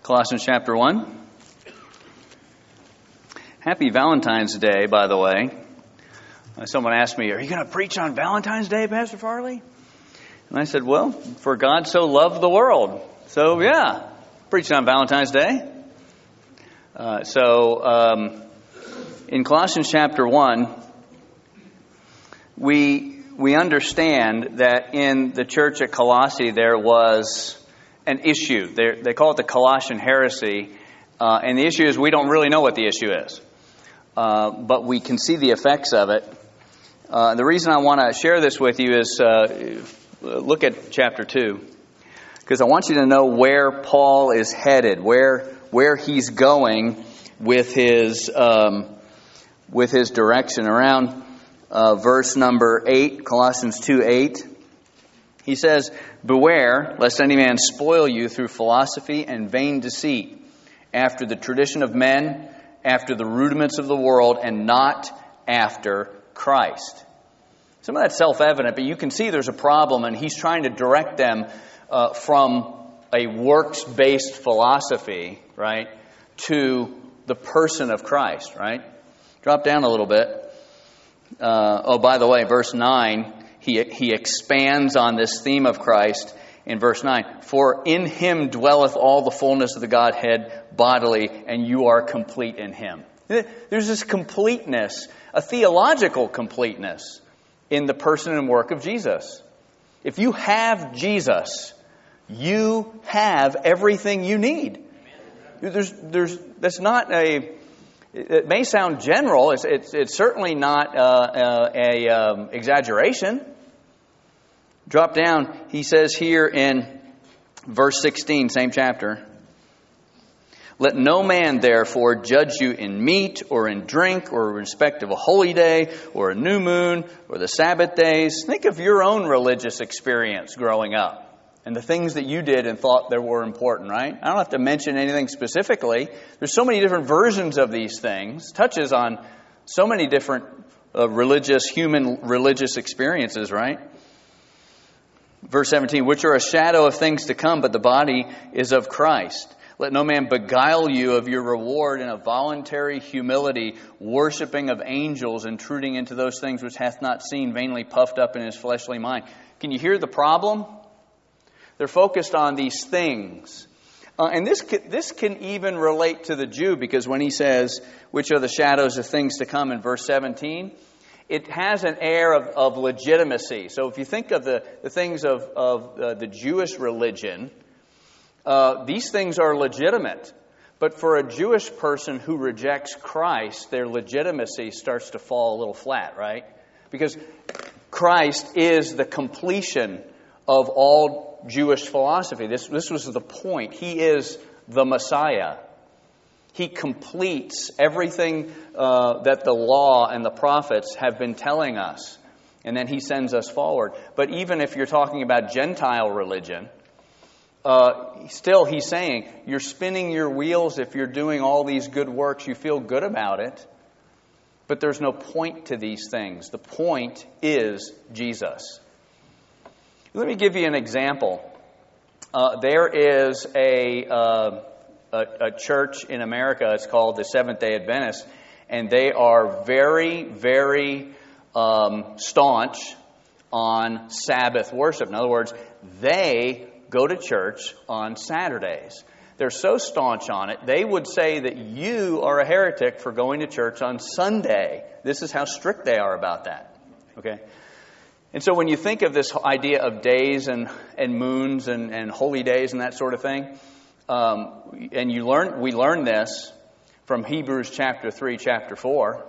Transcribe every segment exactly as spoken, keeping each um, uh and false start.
Colossians chapter one. Happy Valentine's Day, by the way. Someone asked me, are you going to preach on Valentine's Day, Pastor Farley? And I said, well, for God so loved the world. So, yeah, preaching on Valentine's Day. Uh, so, um, in Colossians chapter one, we we understand that in the church at Colossae there was an issue. They're, they call it the Colossian heresy. Uh, and the issue is we don't really know what the issue is. Uh, but we can see the effects of it. Uh, the reason I want to share this with you is uh, look at chapter two. Because I want you to know where Paul is headed, where where he's going with his um, with his direction. Around uh, verse number eight, Colossians two eight, he says, "Beware lest any man spoil you through philosophy and vain deceit, after the tradition of men, after the rudiments of the world, and not after Christ." Some of that's self-evident, but you can see there's a problem, and he's trying to direct them uh, from a works-based philosophy, right, to the person of Christ, right? Drop down a little bit. Uh, oh, by the way, verse nine, he he expands on this theme of Christ in verse nine. "For in him dwelleth all the fullness of the Godhead bodily, and you are complete in him." There's this completeness, a theological completeness, in the person and work of Jesus. If you have Jesus, you have everything you need. There's, there's, that's not a, it may sound general, it's, it's, it's certainly not uh, uh, a um, exaggeration. Drop down, he says here in verse sixteen, same chapter, "Let no man therefore judge you in meat or in drink or in respect of a holy day or a new moon or the Sabbath days." Think of your own religious experience growing up and the things that you did and thought that were important, right? I don't have to mention anything specifically. There's so many different versions of these things, touches on so many different uh, religious, human religious experiences, right? Verse seventeen, "Which are a shadow of things to come, but the body is of Christ. Let no man beguile you of your reward in a voluntary humility, worshiping of angels, intruding into those things which hath not seen, vainly puffed up in his fleshly mind." Can you hear the problem? They're focused on these things. Uh, and this can, this can even relate to the Jew, because when he says, "which are the shadows of things to come," in verse seventeen, it has an air of, of legitimacy. So if you think of the, the things of, of uh, the Jewish religion, Uh, these things are legitimate. But for a Jewish person who rejects Christ, their legitimacy starts to fall a little flat, right? Because Christ is the completion of all Jewish philosophy. This, this was the point. He is the Messiah. He completes everything uh, that the law and the prophets have been telling us. And then he sends us forward. But even if you're talking about Gentile religion, Uh, still, he's saying, you're spinning your wheels if you're doing all these good works. You feel good about it. But there's no point to these things. The point is Jesus. Let me give you an example. Uh, there is a, uh, a, a church in America. It's called the Seventh-day Adventists. And they are very, very um, staunch on Sabbath worship. In other words, they go to church on Saturdays. They're so staunch on it, they would say that you are a heretic for going to church on Sunday. This is how strict they are about that. Okay? And so when you think of this idea of days and, and moons and, and holy days and that sort of thing, um, and you learn, we learn this from Hebrews chapter three, chapter four,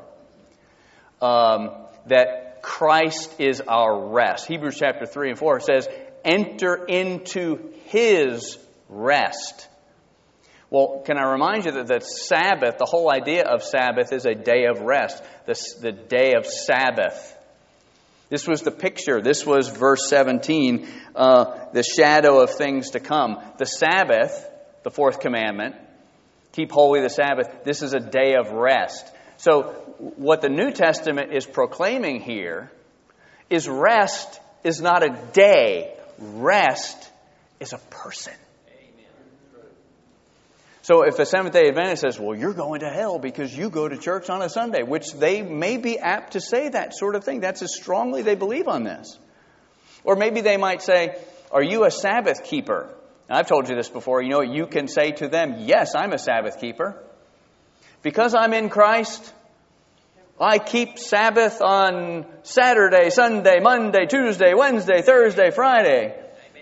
um, that Christ is our rest. Hebrews chapter three and four says, "Enter into His rest." Well, can I remind you that the Sabbath, the whole idea of Sabbath is a day of rest, the, the day of Sabbath. This was the picture. This was verse seventeen, uh, the shadow of things to come. The Sabbath, the fourth commandment, keep holy the Sabbath. This is a day of rest. So what the New Testament is proclaiming here is rest is not a day. Rest is a person. So if a Seventh-day Adventist says, well, you're going to hell because you go to church on a Sunday, which they may be apt to say that sort of thing. That's as strongly they believe on this. Or maybe they might say, are you a Sabbath keeper? And I've told you this before. You know, you can say to them, yes, I'm a Sabbath keeper. Because I'm in Christ, I keep Sabbath on Saturday, Sunday, Monday, Tuesday, Wednesday, Thursday, Friday.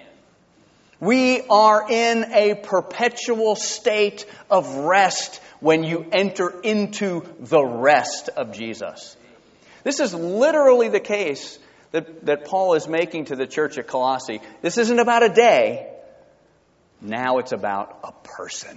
We are in a perpetual state of rest when you enter into the rest of Jesus. This is literally the case that, that Paul is making to the church at Colossae. This isn't about a day. Now it's about a person.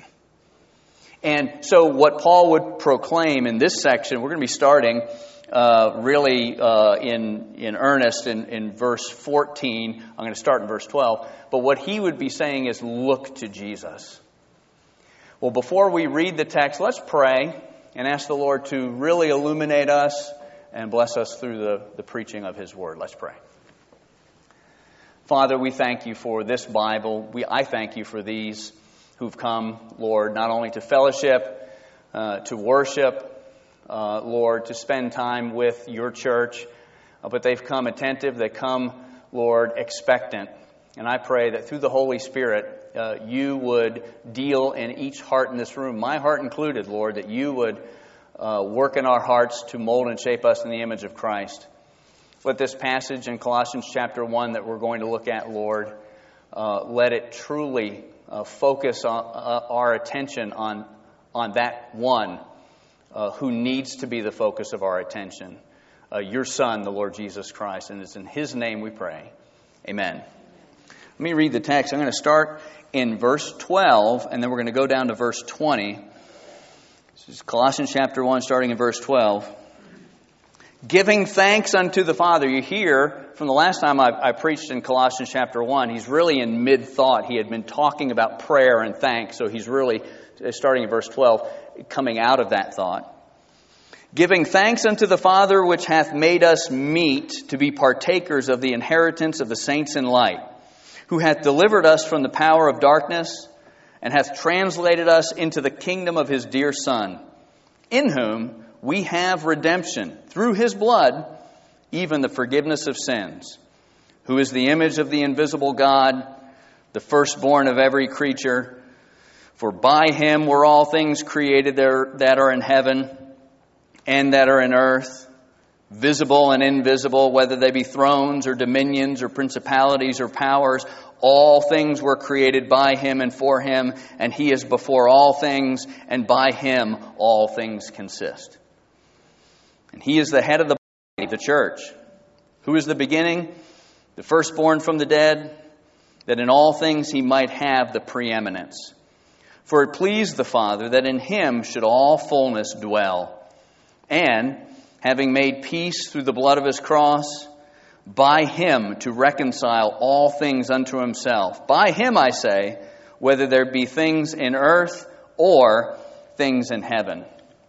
And so what Paul would proclaim in this section, we're going to be starting uh, really uh, in in earnest in, in verse fourteen. I'm going to start in verse twelve. But what he would be saying is, look to Jesus. Well, before we read the text, let's pray and ask the Lord to really illuminate us and bless us through the, the preaching of His Word. Let's pray. Father, we thank You for this Bible. We I thank You for these who've come, Lord, not only to fellowship, uh, to worship, uh, Lord, to spend time with Your church, uh, but they've come attentive. They come, Lord, expectant. And I pray that through the Holy Spirit, uh, You would deal in each heart in this room, my heart included, Lord, that You would uh, work in our hearts to mold and shape us in the image of Christ. Let this passage in Colossians chapter one that we're going to look at, Lord, uh, let it truly uh, focus on, uh, our attention on, on that one uh, who needs to be the focus of our attention, uh, Your Son, the Lord Jesus Christ. And it's in His name we pray. Amen. Let me read the text. I'm going to start in verse twelve, and then we're going to go down to verse twenty. This is Colossians chapter one, starting in verse twelve. Giving thanks unto the Father. You hear, from the last time I, I preached in Colossians chapter one, he's really in mid-thought. He had been talking about prayer and thanks, so he's really, starting in verse twelve, coming out of that thought. Giving thanks unto the Father, which hath made us meet to be partakers of the inheritance of the saints in light, who hath delivered us from the power of darkness, and hath translated us into the kingdom of His dear Son, in whom we have redemption through His blood, even the forgiveness of sins, who is the image of the invisible God, the firstborn of every creature. For by Him were all things created there that are in heaven and that are in earth, visible and invisible, whether they be thrones or dominions or principalities or powers. All things were created by Him and for Him, and He is before all things, and by Him all things consist. And He is the head of the body, the church, who is the beginning, the firstborn from the dead, that in all things He might have the preeminence. For it pleased the Father that in Him should all fullness dwell. And, having made peace through the blood of His cross, by Him to reconcile all things unto Himself. By Him, I say, whether there be things in earth or things in heaven.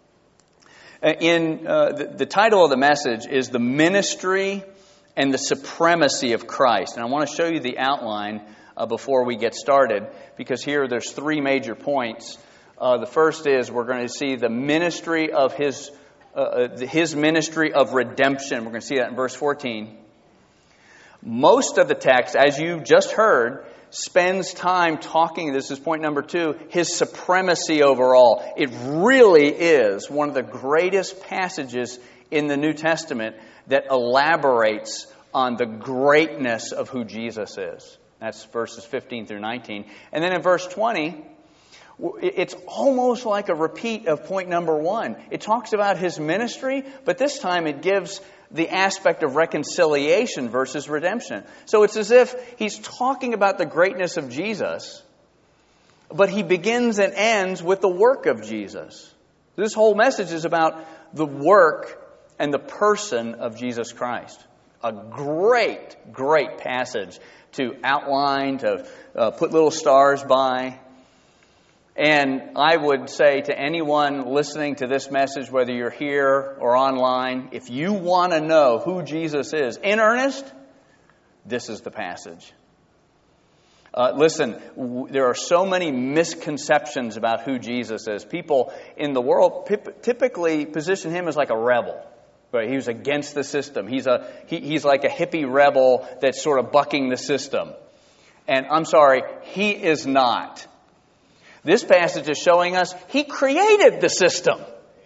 In uh, the, the title of the message is The Ministry and the Supremacy of Christ. And I want to show you the outline uh, before we get started, because here there's three major points. Uh, the first is we're going to see the ministry of His uh, His ministry of redemption. We're going to see that in verse fourteen. Most of the text, as you just heard, spends time talking, this is point number two, His supremacy over all. It really is one of the greatest passages in the New Testament that elaborates on the greatness of who Jesus is. That's verses fifteen through nineteen. And then in verse twenty, it's almost like a repeat of point number one. It talks about His ministry, but this time it gives the aspect of reconciliation versus redemption. So it's as if he's talking about the greatness of Jesus, but he begins and ends with the work of Jesus. This whole message is about the work and the person of Jesus Christ. A great, great passage to outline, to uh, put little stars by. And I would say to anyone listening to this message, whether you're here or online, if you want to know who Jesus is in earnest, this is the passage. Uh, listen, w- there are so many misconceptions about who Jesus is. People in the world pip- typically position him as like a rebel. Right? He was against the system. He's a he, he's like a hippie rebel that's sort of bucking the system. And I'm sorry, he is not. This passage is showing us he created the system.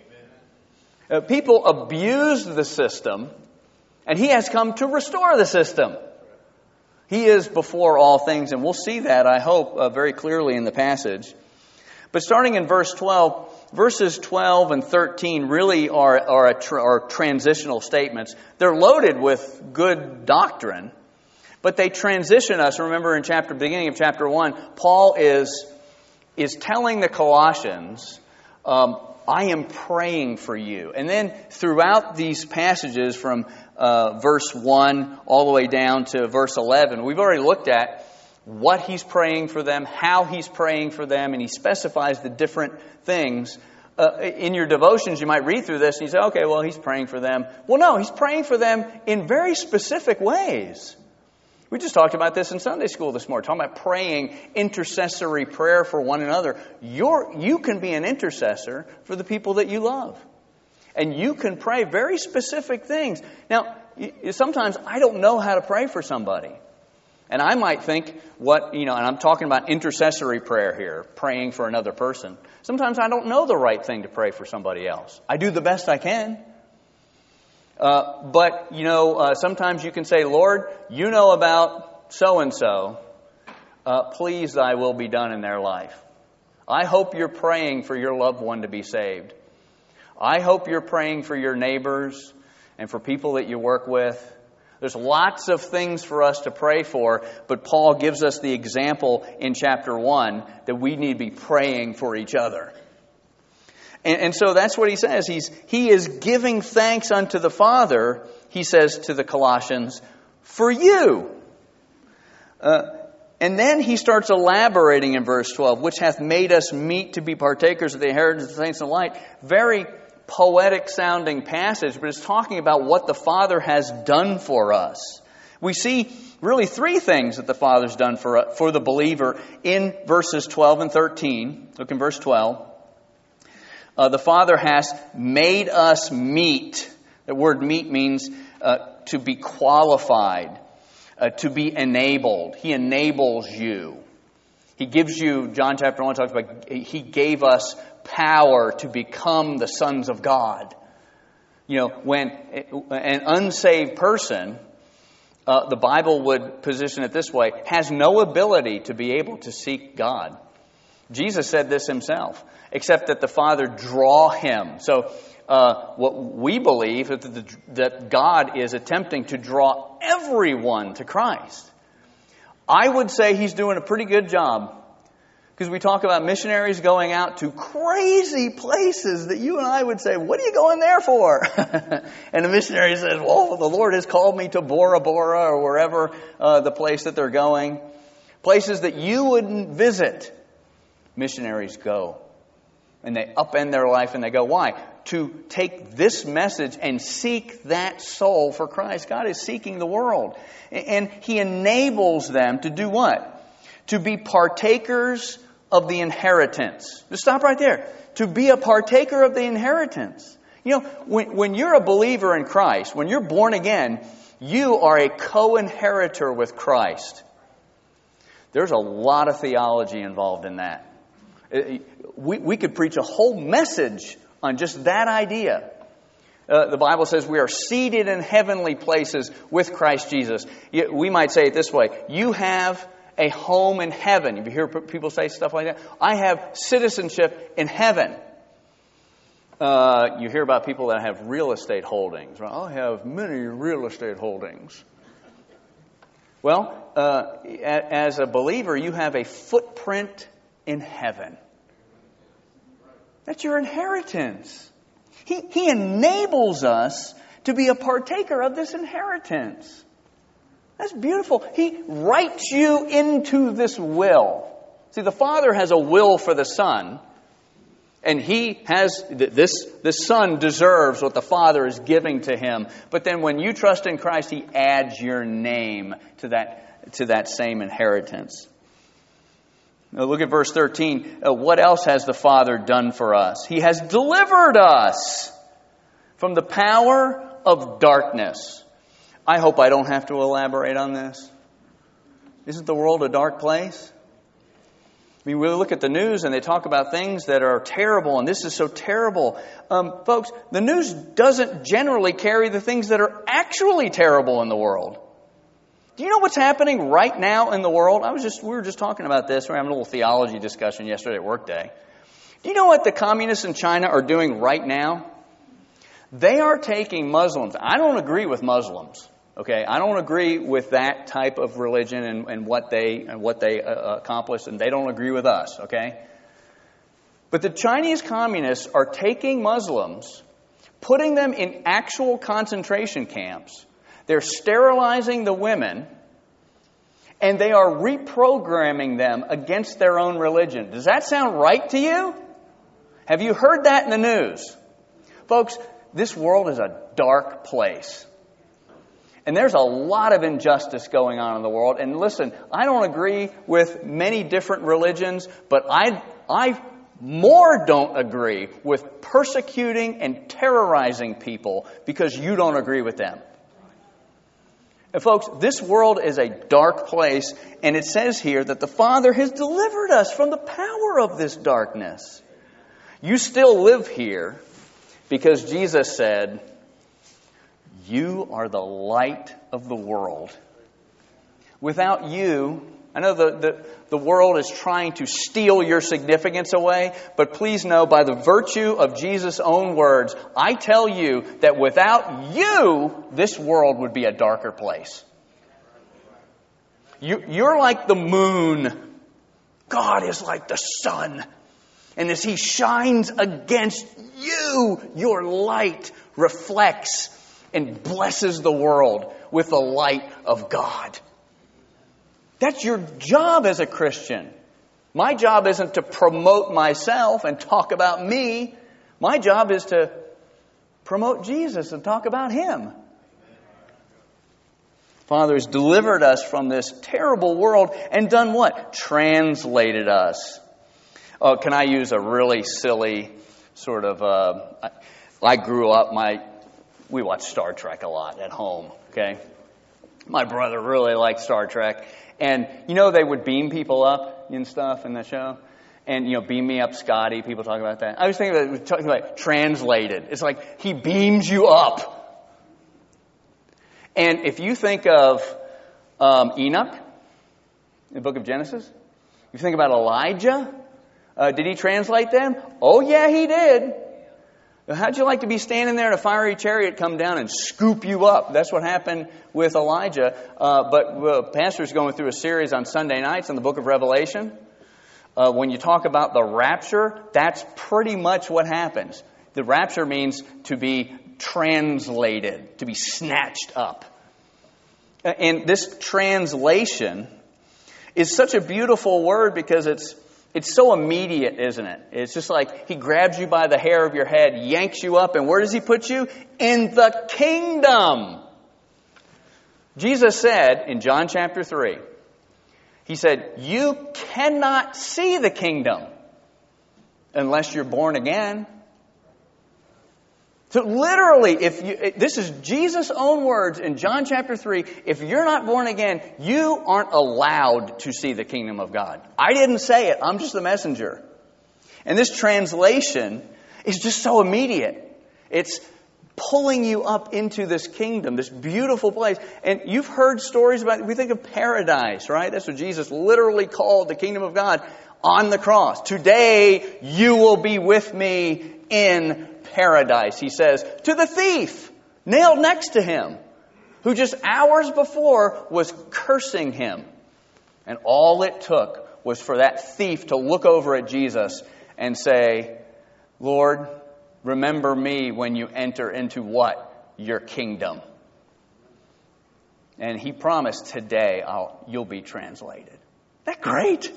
Uh, people abused the system, and he has come to restore the system. He is before all things, and we'll see that, I hope, uh, very clearly in the passage. But starting in verse twelve, verses twelve and thirteen really are, are, a tra- are transitional statements. They're loaded with good doctrine, but they transition us. Remember in chapter beginning of chapter one, Paul is, is telling the Colossians, um, I am praying for you. And then throughout these passages from uh, verse one all the way down to verse eleven, we've already looked at what he's praying for them, how he's praying for them, and he specifies the different things. Uh, in your devotions, you might read through this and you say, okay, well, he's praying for them. Well, no, he's praying for them in very specific ways. We just talked about this in Sunday school this morning, talking about praying intercessory prayer for one another. You're, you can be an intercessor for the people that you love. And you can pray very specific things. Now, sometimes I don't know how to pray for somebody. And I might think what, you know, and I'm talking about intercessory prayer here, praying for another person. Sometimes I don't know the right thing to pray for somebody else. I do the best I can. Uh, but, you know, uh, sometimes you can say, Lord, you know about so-and-so. Uh, please, thy will be done in their life. I hope you're praying for your loved one to be saved. I hope you're praying for your neighbors and for people that you work with. There's lots of things for us to pray for, but Paul gives us the example in chapter one that we need to be praying for each other. And, and so that's what he says. He's, he is giving thanks unto the Father, he says to the Colossians, for you. Uh, and then he starts elaborating in verse twelve, which hath made us meet to be partakers of the inheritance of the saints in light. Very poetic sounding passage, but it's talking about what the Father has done for us. We see really three things that the Father's done for, for the believer in verses twelve and thirteen. Look in verse twelve. Uh, the Father has made us meet. The word meet means uh, to be qualified, uh, to be enabled. He enables you. He gives you, John chapter one talks about, He gave us power to become the sons of God. You know, when an unsaved person, uh, the Bible would position it this way, has no ability to be able to seek God. Jesus said this himself, except that the Father draw him. So uh, what we believe is that, the, that God is attempting to draw everyone to Christ. I would say he's doing a pretty good job. Because we talk about missionaries going out to crazy places that you and I would say, what are you going there for? And the missionary says, well, the Lord has called me to Bora Bora or wherever uh, the place that they're going. Places that you wouldn't visit. Missionaries go. And they upend their life and they go, why? To take this message and seek that soul for Christ. God is seeking the world. And He enables them to do what? To be partakers of the inheritance. Just stop right there. To be a partaker of the inheritance. You know, when, when you're a believer in Christ, when you're born again, you are a co-inheritor with Christ. There's a lot of theology involved in that. We, we could preach a whole message on just that idea. Uh, the Bible says we are seated in heavenly places with Christ Jesus. We might say it this way. You have a home in heaven. If you hear people say stuff like that, I have citizenship in heaven. Uh, you hear about people that have real estate holdings. Well, I have many real estate holdings. Well, uh, as a believer, you have a footprint in heaven. That's your inheritance. He, he enables us to be a partaker of this inheritance. That's beautiful. He writes you into this will. See, the Father has a will for the Son. And He has, this, this Son deserves what the Father is giving to Him. But then when you trust in Christ, He adds your name to that, to that same inheritance. Now look at verse thirteen. Uh, what else has the Father done for us? He has delivered us from the power of darkness. I hope I don't have to elaborate on this. Isn't the world a dark place? I mean, we look at the news and they talk about things that are terrible, and this is so terrible. Um, folks, the news doesn't generally carry the things that are actually terrible in the world. Do you know what's happening right now in the world? I was just we were just talking about this. We were having a little theology discussion yesterday at Workday. Do you know what the communists in China are doing right now? They are taking Muslims. I don't agree with Muslims. Okay, I don't agree with that type of religion and, and what they and what they uh, accomplish, and they don't agree with us. Okay, but the Chinese communists are taking Muslims, putting them in actual concentration camps. They're sterilizing the women, and they are reprogramming them against their own religion. Does that sound right to you? Have you heard that in the news? Folks, this world is a dark place. And there's a lot of injustice going on in the world. And listen, I don't agree with many different religions, but I, I more don't agree with persecuting and terrorizing people because you don't agree with them. And folks, this world is a dark place, and it says here that the Father has delivered us from the power of this darkness. You still live here because Jesus said, "You are the light of the world." Without you, I know the, the, the world is trying to steal your significance away, but please know, by the virtue of Jesus' own words, I tell you that without you, this world would be a darker place. You, you're like the moon. God is like the sun. And as He shines against you, your light reflects and blesses the world with the light of God. That's your job as a Christian. My job isn't to promote myself and talk about me. My job is to promote Jesus and talk about Him. Father has delivered us from this terrible world and done what? Translated us. Oh, can I use a really silly sort of... Uh, I, I grew up, my... We watch Star Trek a lot at home, okay? My brother really liked Star Trek. And, you know, they would beam people up and stuff in the show. And, you know, beam me up, Scotty. People talk about that. I was thinking about, talking about translated. It's like He beams you up. And if you think of um, Enoch, in the book of Genesis, you think about Elijah, uh, did he translate them? Oh, yeah, he did. How'd you like to be standing there in a fiery chariot come down and scoop you up? That's what happened with Elijah. Uh, but uh, Pastor's going through a series on Sunday nights in the book of Revelation. Uh, when you talk about the rapture, that's pretty much what happens. The rapture means to be translated, to be snatched up. And this translation is such a beautiful word because it's It's so immediate, isn't it? It's just like He grabs you by the hair of your head, yanks you up, and where does He put you? In the kingdom. Jesus said in John chapter three, He said, "You cannot see the kingdom unless you're born again." So literally, if you, this is Jesus' own words in John chapter three, if you're not born again, you aren't allowed to see the kingdom of God. I didn't say it. I'm just the messenger. And this translation is just so immediate. It's pulling you up into this kingdom, this beautiful place. And you've heard stories about, we think of paradise, right? That's what Jesus literally called the kingdom of God on the cross. Today, you will be with me in paradise, He says, to the thief nailed next to Him, who just hours before was cursing Him. And all it took was for that thief to look over at Jesus and say, "Lord, remember me when you enter into what? Your kingdom." And He promised, today I'll, you'll be translated. Isn't that great?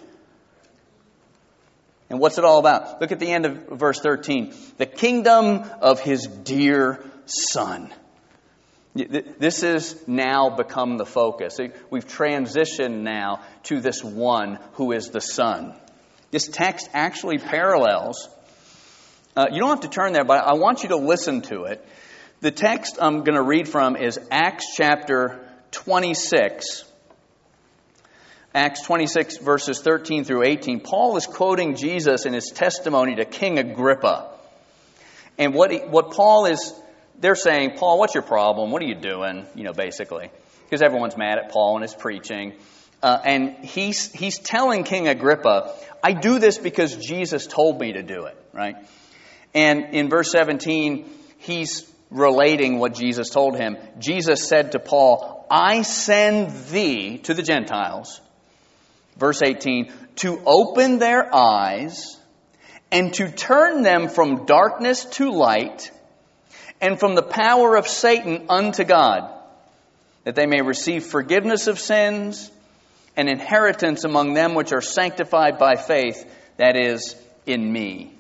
And what's it all about? Look at the end of verse thirteen. The kingdom of His dear Son. This has now become the focus. We've transitioned now to this one who is the Son. This text actually parallels. Uh, you don't have to turn there, but I want you to listen to it. The text I'm going to read from is Acts chapter twenty-six. Acts twenty-six, verses thirteen through eighteen. Paul is quoting Jesus in his testimony to King Agrippa. And what he, what Paul is, they're saying, Paul, what's your problem? What are you doing? You know, basically. Because everyone's mad at Paul and his preaching. Uh, and he's he's telling King Agrippa, I do this because Jesus told me to do it, right? And in verse seventeen, he's relating what Jesus told him. Jesus said to Paul, I send thee to the Gentiles, verse eighteen, to open their eyes and to turn them from darkness to light and from the power of Satan unto God, that they may receive forgiveness of sins and inheritance among them which are sanctified by faith, that is, in me.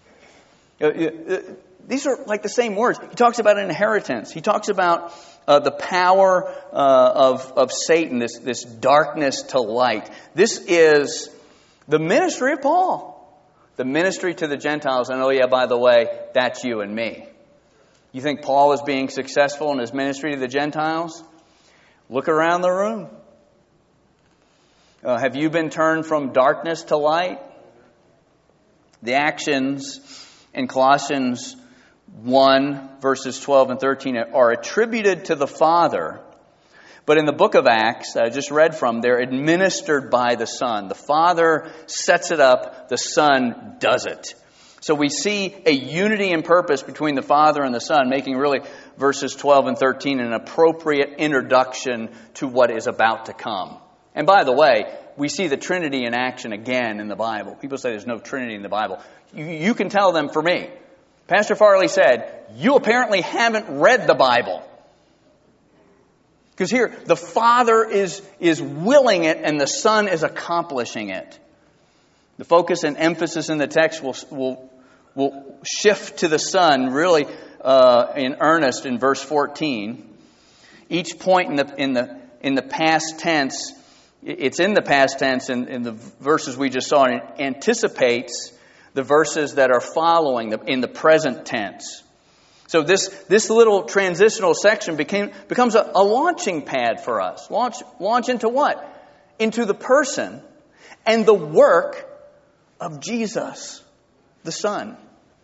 These are like the same words. He talks about inheritance. He talks about uh, the power uh, of, of Satan, this, this darkness to light. This is the ministry of Paul. The ministry to the Gentiles. And oh yeah, by the way, that's you and me. You think Paul is being successful in his ministry to the Gentiles? Look around the room. Uh, have you been turned from darkness to light? The actions in Colossians one, verses twelve and thirteen are attributed to the Father. But in the book of Acts, that I just read from, they're administered by the Son. The Father sets it up, the Son does it. So we see a unity in purpose between the Father and the Son, making really verses twelve and thirteen an appropriate introduction to what is about to come. And by the way, we see the Trinity in action again in the Bible. People say there's no Trinity in the Bible. You, you can tell them for me. Pastor Farley said, you apparently haven't read the Bible. Because here, the Father is, is willing it and the Son is accomplishing it. The focus and emphasis in the text will, will, will shift to the Son really uh, in earnest in verse fourteen. Each point in the, in the, in the past tense, it's in the past tense in, in the verses we just saw, and it anticipates the verses that are following the, in the present tense. So this, this little transitional section became, becomes a, a launching pad for us. Launch, launch into what? Into the person and the work of Jesus, the Son.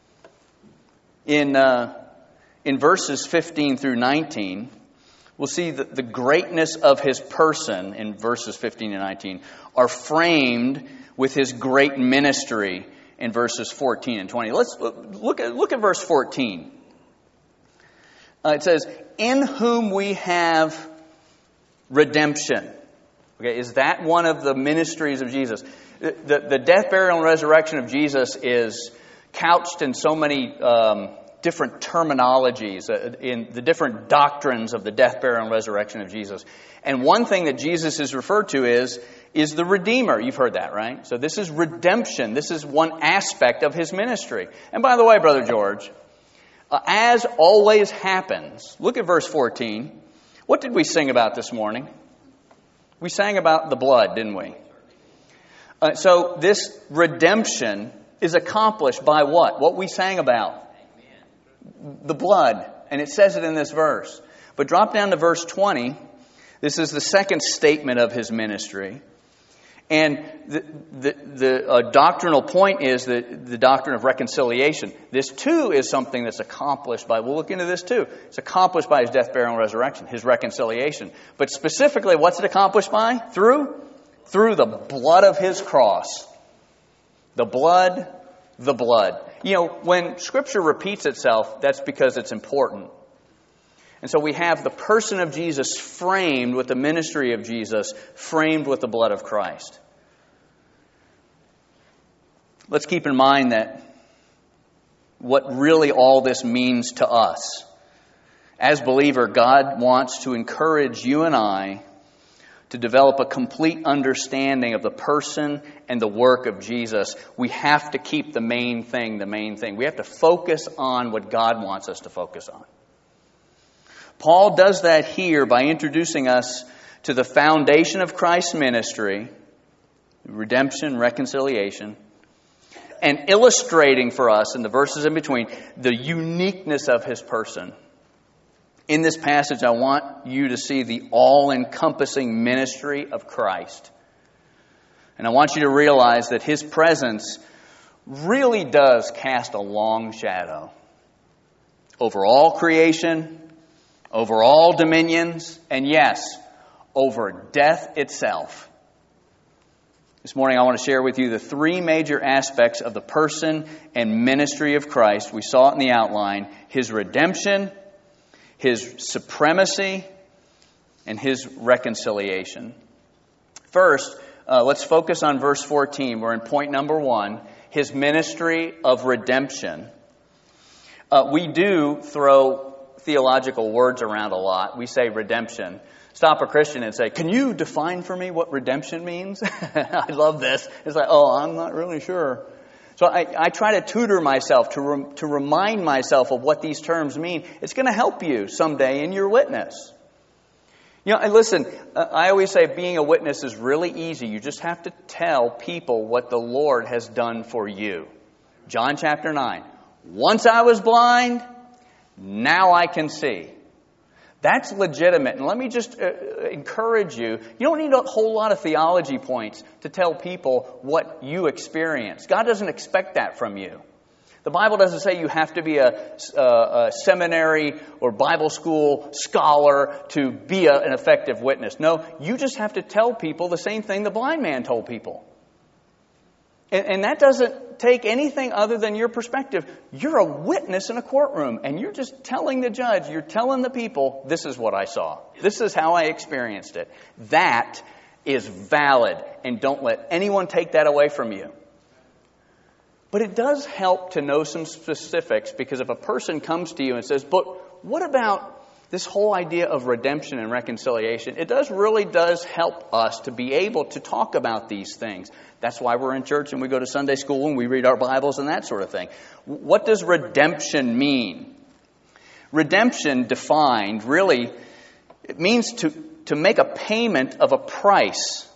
In, uh, in verses fifteen through nineteen, we'll see that the greatness of His person in verses fifteen and nineteen are framed with His great ministry in verses fourteen and twenty. Let's look at, look at verse fourteen. Uh, it says, in whom we have redemption. Okay, is that one of the ministries of Jesus? The, the death, burial, and resurrection of Jesus is couched in so many um, different terminologies, uh, in the different doctrines of the death, burial, and resurrection of Jesus. And one thing that Jesus is referred to is, is the Redeemer. You've heard that, right? So this is redemption. This is one aspect of His ministry. And by the way, Brother George, Uh, as always happens, look at verse fourteen. What did we sing about this morning? We sang about the blood, didn't we? Uh, so this redemption is accomplished by what? What we sang about. The blood. And it says it in this verse. But drop down to verse twenty. This is the second statement of His ministry. And the, the, the uh, doctrinal point is the, the doctrine of reconciliation. This too is something that's accomplished by, we'll look into this too. It's accomplished by His death, burial, and resurrection, His reconciliation. But specifically, what's it accomplished by? Through? Through the blood of His cross. The blood, the blood. You know, when Scripture repeats itself, that's because it's important. And so we have the person of Jesus framed with the ministry of Jesus, framed with the blood of Christ. Let's keep in mind that what really all this means to us. As believer, God wants to encourage you and I to develop a complete understanding of the person and the work of Jesus. We have to keep the main thing the main thing. We have to focus on what God wants us to focus on. Paul does that here by introducing us to the foundation of Christ's ministry, redemption, reconciliation, and illustrating for us in the verses in between the uniqueness of his person. In this passage, I want you to see the all-encompassing ministry of Christ. And I want you to realize that his presence really does cast a long shadow over all creation, over all dominions, and yes, over death itself. This morning I want to share with you the three major aspects of the person and ministry of Christ. We saw it in the outline: his redemption, his supremacy, and his reconciliation. First, uh, let's focus on verse fourteen. We're in point number one, his ministry of redemption. Uh, we do throw theological words around a lot. We say redemption. Stop a Christian and say, can you define for me what redemption means? I love this. It's like, oh, I'm not really sure. So I, I try to tutor myself to rem, to remind myself of what these terms mean. It's going to help you someday in your witness. You know, and listen, uh, I always say being a witness is really easy. You just have to tell people what the Lord has done for you. John chapter nine. Once I was blind, now I can see. That's legitimate. And let me just uh, encourage you. You don't need a whole lot of theology points to tell people what you experience. God doesn't expect that from you. The Bible doesn't say you have to be a, a, a seminary or Bible school scholar to be a, an effective witness. No, you just have to tell people the same thing the blind man told people. And, and that doesn't take anything other than your perspective. You're a witness in a courtroom, and you're just telling the judge, you're telling the people, this is what I saw. This is how I experienced it. That is valid, and don't let anyone take that away from you. But it does help to know some specifics, because if a person comes to you and says, but what about this whole idea of redemption and reconciliation? It does really does help us to be able to talk about these things. That's why we're in church and we go to Sunday school and we read our Bibles and that sort of thing. What does redemption mean? Redemption defined really, it means to, to make a payment of a price,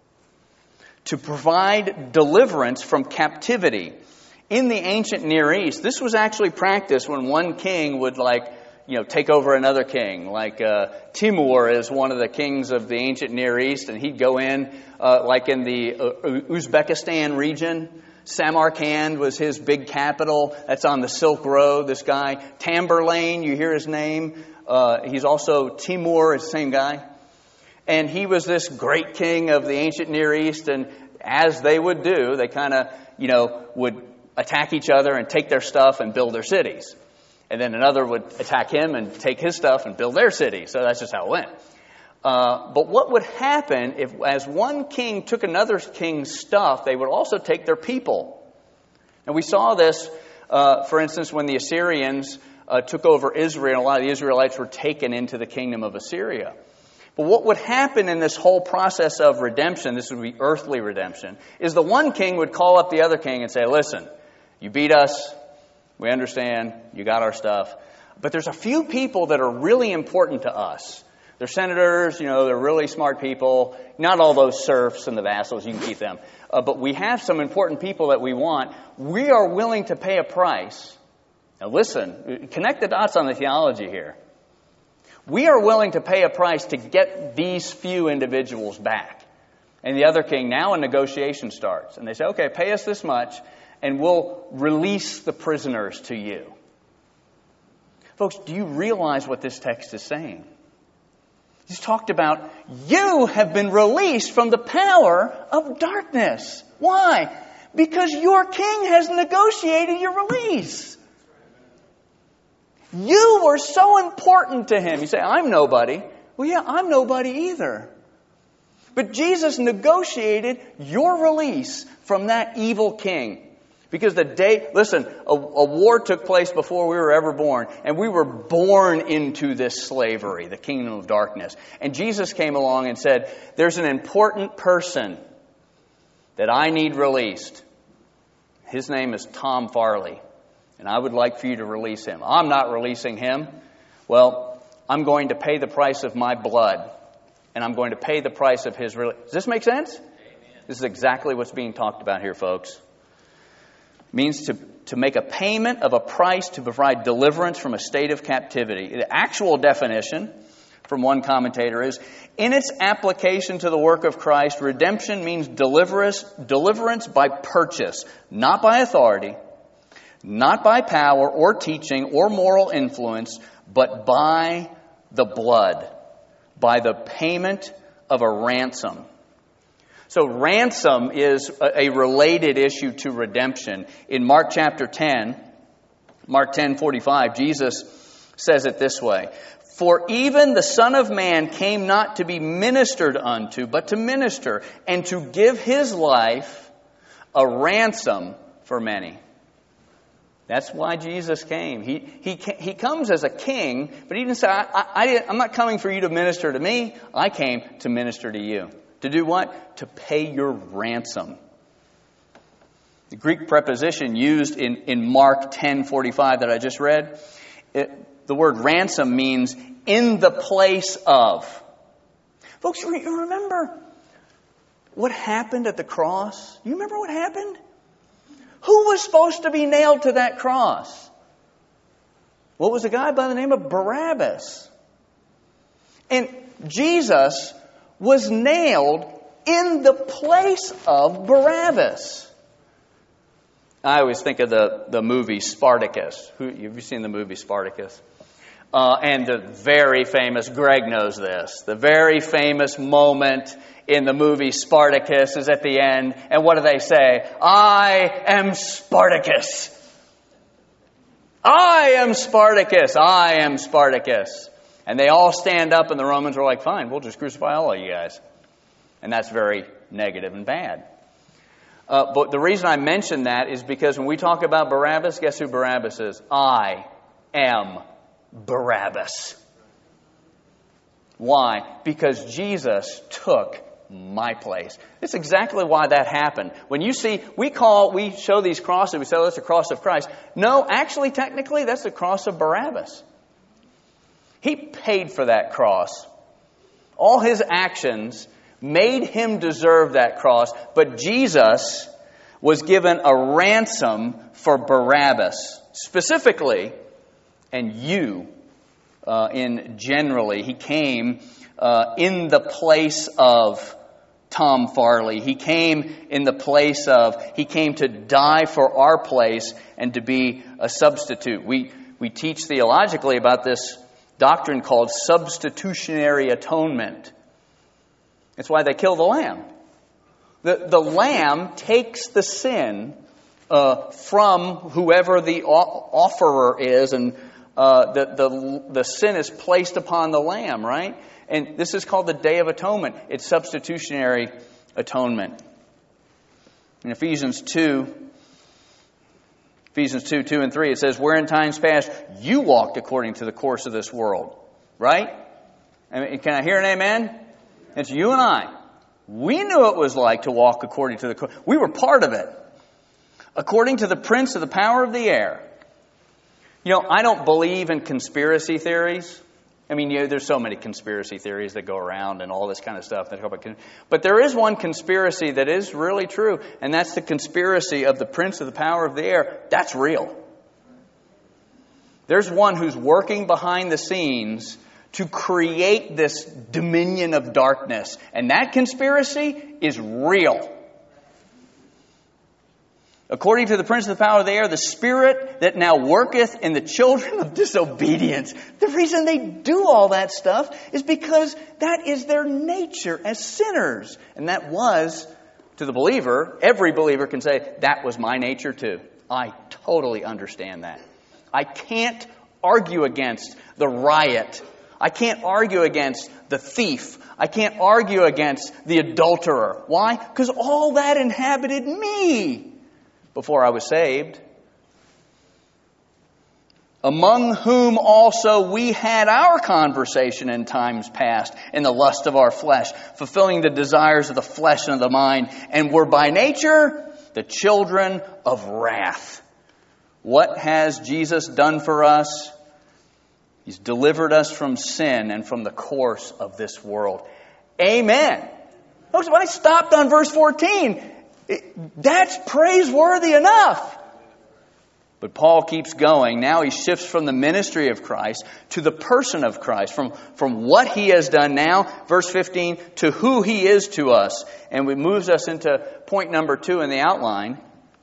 to provide deliverance from captivity. In the ancient Near East, this was actually practiced when one king would like, you know, take over another king. Like uh, Timur is one of the kings of the ancient Near East, and he'd go in, uh, like in the uh, Uzbekistan region. Samarkand was his big capital. That's on the Silk Road, this guy. Tamerlane, you hear his name. Uh, he's also Timur, is the same guy. And he was this great king of the ancient Near East, and as they would do, they kind of, you know, would attack each other and take their stuff and build their cities. And then another would attack him and take his stuff and build their city. So that's just how it went. Uh, but what would happen if, as one king took another king's stuff, they would also take their people. And we saw this, uh, for instance, when the Assyrians uh, took over Israel, and a lot of the Israelites were taken into the kingdom of Assyria. But what would happen in this whole process of redemption, this would be earthly redemption, is the one king would call up the other king and say, listen, you beat us. We understand. You got our stuff. But there's a few people that are really important to us. They're senators, you know, they're really smart people. Not all those serfs and the vassals, you can keep them. Uh, but we have some important people that we want. We are willing to pay a price. Now listen, connect the dots on the theology here. We are willing to pay a price to get these few individuals back. And the other king, now a negotiation starts. And they say, okay, pay us this much, and we'll release the prisoners to you. Folks, do you realize what this text is saying? He's talked about, you have been released from the power of darkness. Why? Because your king has negotiated your release. You were so important to him. You say, I'm nobody. Well, yeah, I'm nobody either. But Jesus negotiated your release from that evil king. Because the day, listen, a, a war took place before we were ever born. And we were born into this slavery, the kingdom of darkness. And Jesus came along and said, there's an important person that I need released. His name is Tom Farley. And I would like for you to release him. I'm not releasing him. Well, I'm going to pay the price of my blood, and I'm going to pay the price of his religion. Does this make sense? Amen. This is exactly what's being talked about here, folks. It means to, to make a payment of a price to provide deliverance from a state of captivity. The actual definition from one commentator is, in its application to the work of Christ, redemption means deliverance, deliverance by purchase, not by authority, not by power or teaching or moral influence, but by the blood, by the payment of a ransom. So ransom is a related issue to redemption. In Mark chapter ten, Mark ten forty-five, Jesus says it this way, "For even the Son of Man came not to be ministered unto, but to minister, and to give his life a ransom for many." That's why Jesus came. He he he comes as a king, but he didn't say, I, I, I, I'm not coming for you to minister to me. I came to minister to you. To do what? To pay your ransom. The Greek preposition used in, in Mark ten forty-five that I just read, it, the word ransom means in the place of. Folks, you remember what happened at the cross? You remember what happened? Who was supposed to be nailed to that cross? Well, it was a guy by the name of Barabbas. And Jesus was nailed in the place of Barabbas. I always think of the, the movie Spartacus. Who, have you seen the movie Spartacus? Uh, and the very famous, Greg knows this, the very famous moment in the movie Spartacus is at the end. And what do they say? I am Spartacus. I am Spartacus. I am Spartacus. And they all stand up and the Romans are like, fine, we'll just crucify all of you guys. And that's very negative and bad. Uh, but the reason I mention that is because when we talk about Barabbas, guess who Barabbas is? I am Barabbas. Why? Because Jesus took my place. That's exactly why that happened. When you see, we call, we show these crosses, we say, oh, that's the cross of Christ. No, actually, technically, that's the cross of Barabbas. He paid for that cross. All his actions made him deserve that cross, but Jesus was given a ransom for Barabbas. Specifically, and you, uh, in generally, he came uh, in the place of Tom Farley. He came in the place of, he came to die for our place and to be a substitute. We, we teach theologically about this doctrine called substitutionary atonement. That's why they kill the lamb. The, the lamb takes the sin uh, from whoever the offerer is, and uh, the, the, the sin is placed upon the lamb, right? And this is called the Day of Atonement. It's substitutionary atonement. In Ephesians two, Ephesians two, two and three, it says, where in times past you walked according to the course of this world. Right? I mean, can I hear an amen? It's you and I. We knew what it was like to walk according to the course. We were part of it. According to the prince of the power of the air. You know, I don't believe in conspiracy theories. I mean, you know, there's so many conspiracy theories that go around and all this kind of stuff. But there is one conspiracy that is really true, and that's the conspiracy of the prince of the power of the air. That's real. There's one who's working behind the scenes to create this dominion of darkness, and that conspiracy is real. According to the prince of the power of the air, the spirit that now worketh in the children of disobedience. The reason they do all that stuff is because that is their nature as sinners. And that was, to the believer, every believer can say, that was my nature too. I totally understand that. I can't argue against the riot. I can't argue against the thief. I can't argue against the adulterer. Why? Because all that inhabited me before I was saved. Among whom also we had our conversation in times past in the lust of our flesh, fulfilling the desires of the flesh and of the mind, and were by nature the children of wrath. What has Jesus done for us? He's delivered us from sin and from the course of this world. Amen. Folks, when I stopped on verse fourteen, it, that's praiseworthy enough. But Paul keeps going. Now he shifts from the ministry of Christ to the person of Christ, from, from what He has done now, verse fifteen, to who He is to us. And it moves us into point number two in the outline.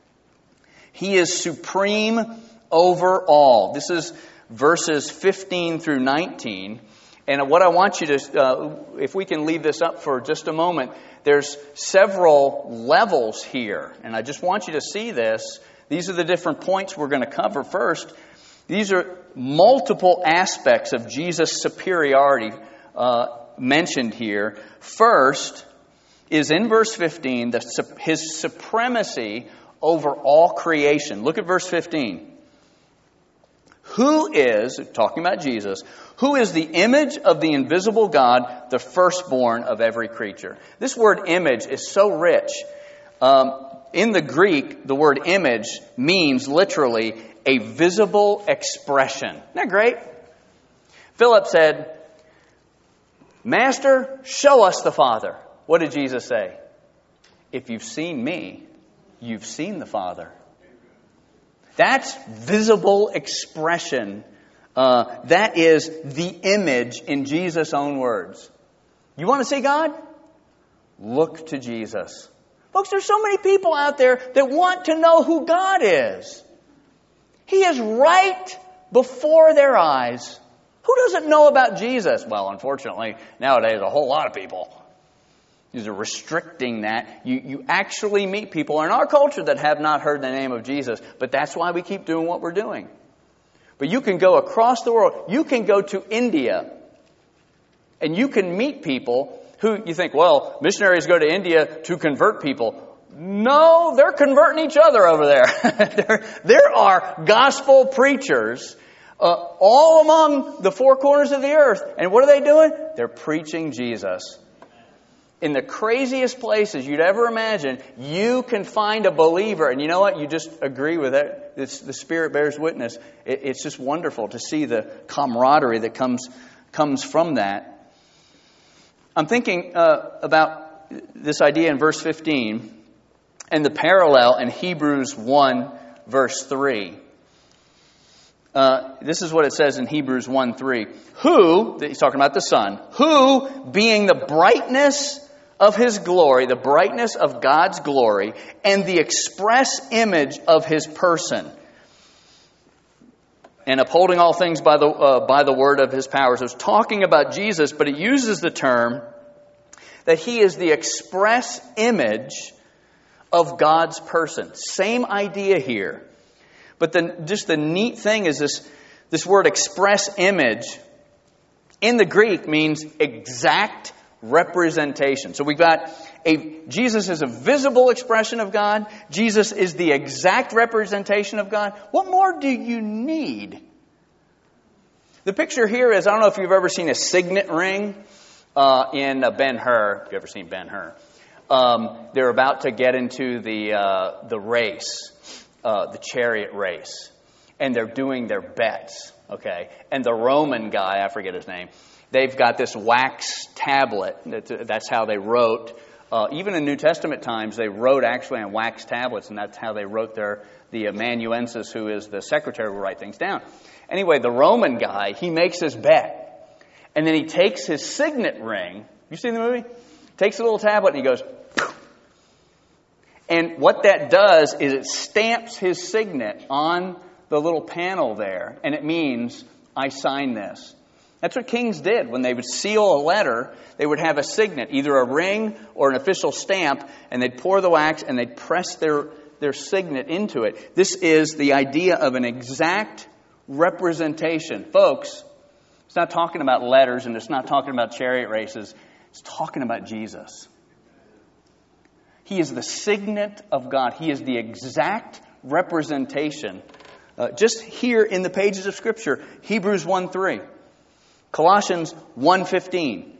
He is supreme over all. This is verses fifteen through nineteen. And what I want you to, uh, if we can leave this up for just a moment, there's several levels here. And I just want you to see this. These are the different points we're going to cover first. These are multiple aspects of Jesus' superiority uh, mentioned here. First is in verse fifteen, the, His supremacy over all creation. Look at verse fifteen. Who is, talking about Jesus, who is the image of the invisible God, the firstborn of every creature. This word image is so rich. Um, in the Greek, the word image means literally a visible expression. Isn't that great? Philip said, Master, show us the Father. What did Jesus say? If you've seen me, you've seen the Father. That's visible expression. Uh, that is the image in Jesus' own words. You want to see God? Look to Jesus. Folks, there's so many people out there that want to know who God is. He is right before their eyes. Who doesn't know about Jesus? Well, unfortunately, nowadays a whole lot of people. These are restricting that. You, you actually meet people in our culture that have not heard the name of Jesus, but that's why we keep doing what we're doing. But you can go across the world. You can go to India, and you can meet people who you think, well, missionaries go to India to convert people. No, they're converting each other over there. there, there are gospel preachers uh, all among the four corners of the earth. And what are they doing? They're preaching Jesus. In the craziest places you'd ever imagine, you can find a believer. And you know what? You just agree with it. It's, the Spirit bears witness. It, it's just wonderful to see the camaraderie that comes, comes from that. I'm thinking uh, about this idea in verse fifteen and the parallel in Hebrews one, verse three. Uh, this is what it says in Hebrews one three. Who, he's talking about the Son, who, being the brightness of His glory, the brightness of God's glory, and the express image of His person, and upholding all things by the uh, by the word of His powers. It's talking about Jesus, but it uses the term that He is the express image of God's person. Same idea here. But then just the neat thing is this, this word express image in the Greek means exact representation. So we've got a Jesus is a visible expression of God. Jesus is the exact representation of God. What more do you need? The picture here is, I don't know if you've ever seen a signet ring uh, in uh, Ben-Hur. Have you ever seen Ben-Hur? Um, they're about to get into the uh, the race, uh, the chariot race, and they're doing their bets. Okay, and the Roman guy, I forget his name. They've got this wax tablet. That's how they wrote. Uh, even in New Testament times, they wrote actually on wax tablets, and that's how they wrote their the amanuensis, who is the secretary, will write things down. Anyway, the Roman guy, he makes his bet, and then he takes his signet ring. You seen the movie? Takes a little tablet and he goes, poof. And what that does is it stamps his signet on the little panel there, and it means, I sign this. That's what kings did. When they would seal a letter, they would have a signet, either a ring or an official stamp, and they'd pour the wax and they'd press their, their signet into it. This is the idea of an exact representation. Folks, it's not talking about letters and it's not talking about chariot races. It's talking about Jesus. He is the signet of God. He is the exact representation. Uh, just here in the pages of Scripture, Hebrews one three. Colossians one fifteen.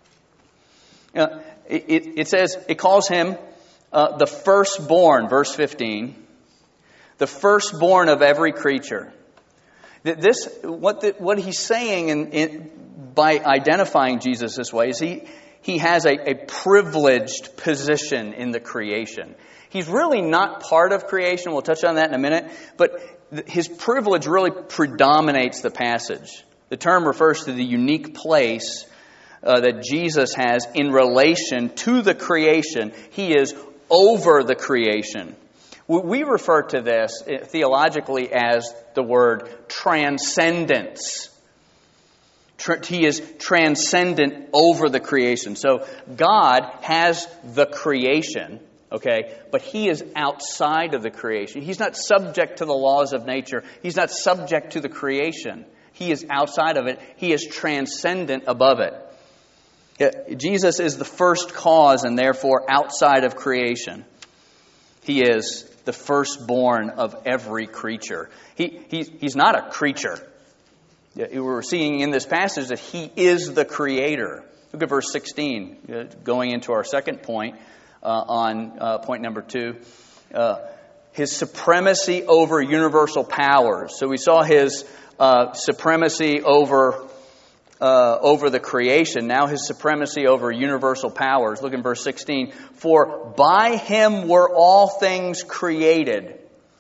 Uh, it, it, it says, it calls him uh, the firstborn, verse fifteen. The firstborn of every creature. This, what, the, what he's saying in, in, by identifying Jesus this way is he, he has a, a privileged position in the creation. He's really not part of creation. We'll touch on that in a minute. But his privilege really predominates the passage. The term refers to the unique place uh, that Jesus has in relation to the creation. He is over the creation. We refer to this theologically as the word transcendence. He is transcendent over the creation. So God has the creation, okay, but He is outside of the creation. He's not subject to the laws of nature. He's not subject to the creation. He is outside of it. He is transcendent above it. Jesus is the first cause and therefore outside of creation. He is the firstborn of every creature. He, he, he's not a creature. We're seeing in this passage that He is the Creator. Look at verse sixteen, going into our second point uh, on uh, point number two. Uh, his supremacy over universal powers. So we saw His uh, supremacy over Uh, over the creation, now His supremacy over universal powers. Look in verse sixteen. For by Him were all things created.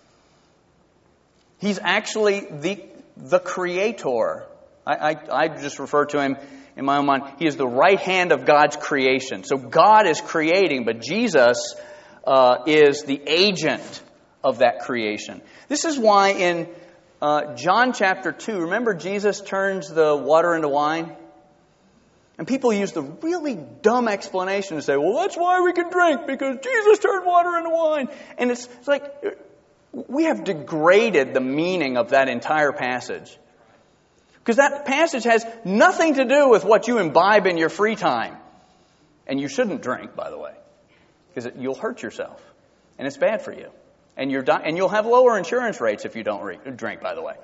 He's actually the, the Creator. I, I, I just refer to Him in my own mind. He is the right hand of God's creation. So God is creating, but Jesus uh, is the agent of that creation. This is why in Uh, John chapter two, remember Jesus turns the water into wine? And people use the really dumb explanation to say, well, that's why we can drink, because Jesus turned water into wine. And it's, it's like, we have degraded the meaning of that entire passage. Because that passage has nothing to do with what you imbibe in your free time. And you shouldn't drink, by the way, because it, you'll hurt yourself. And it's bad for you. And you're di- and you'll have lower insurance rates if you don't re- drink, by the way.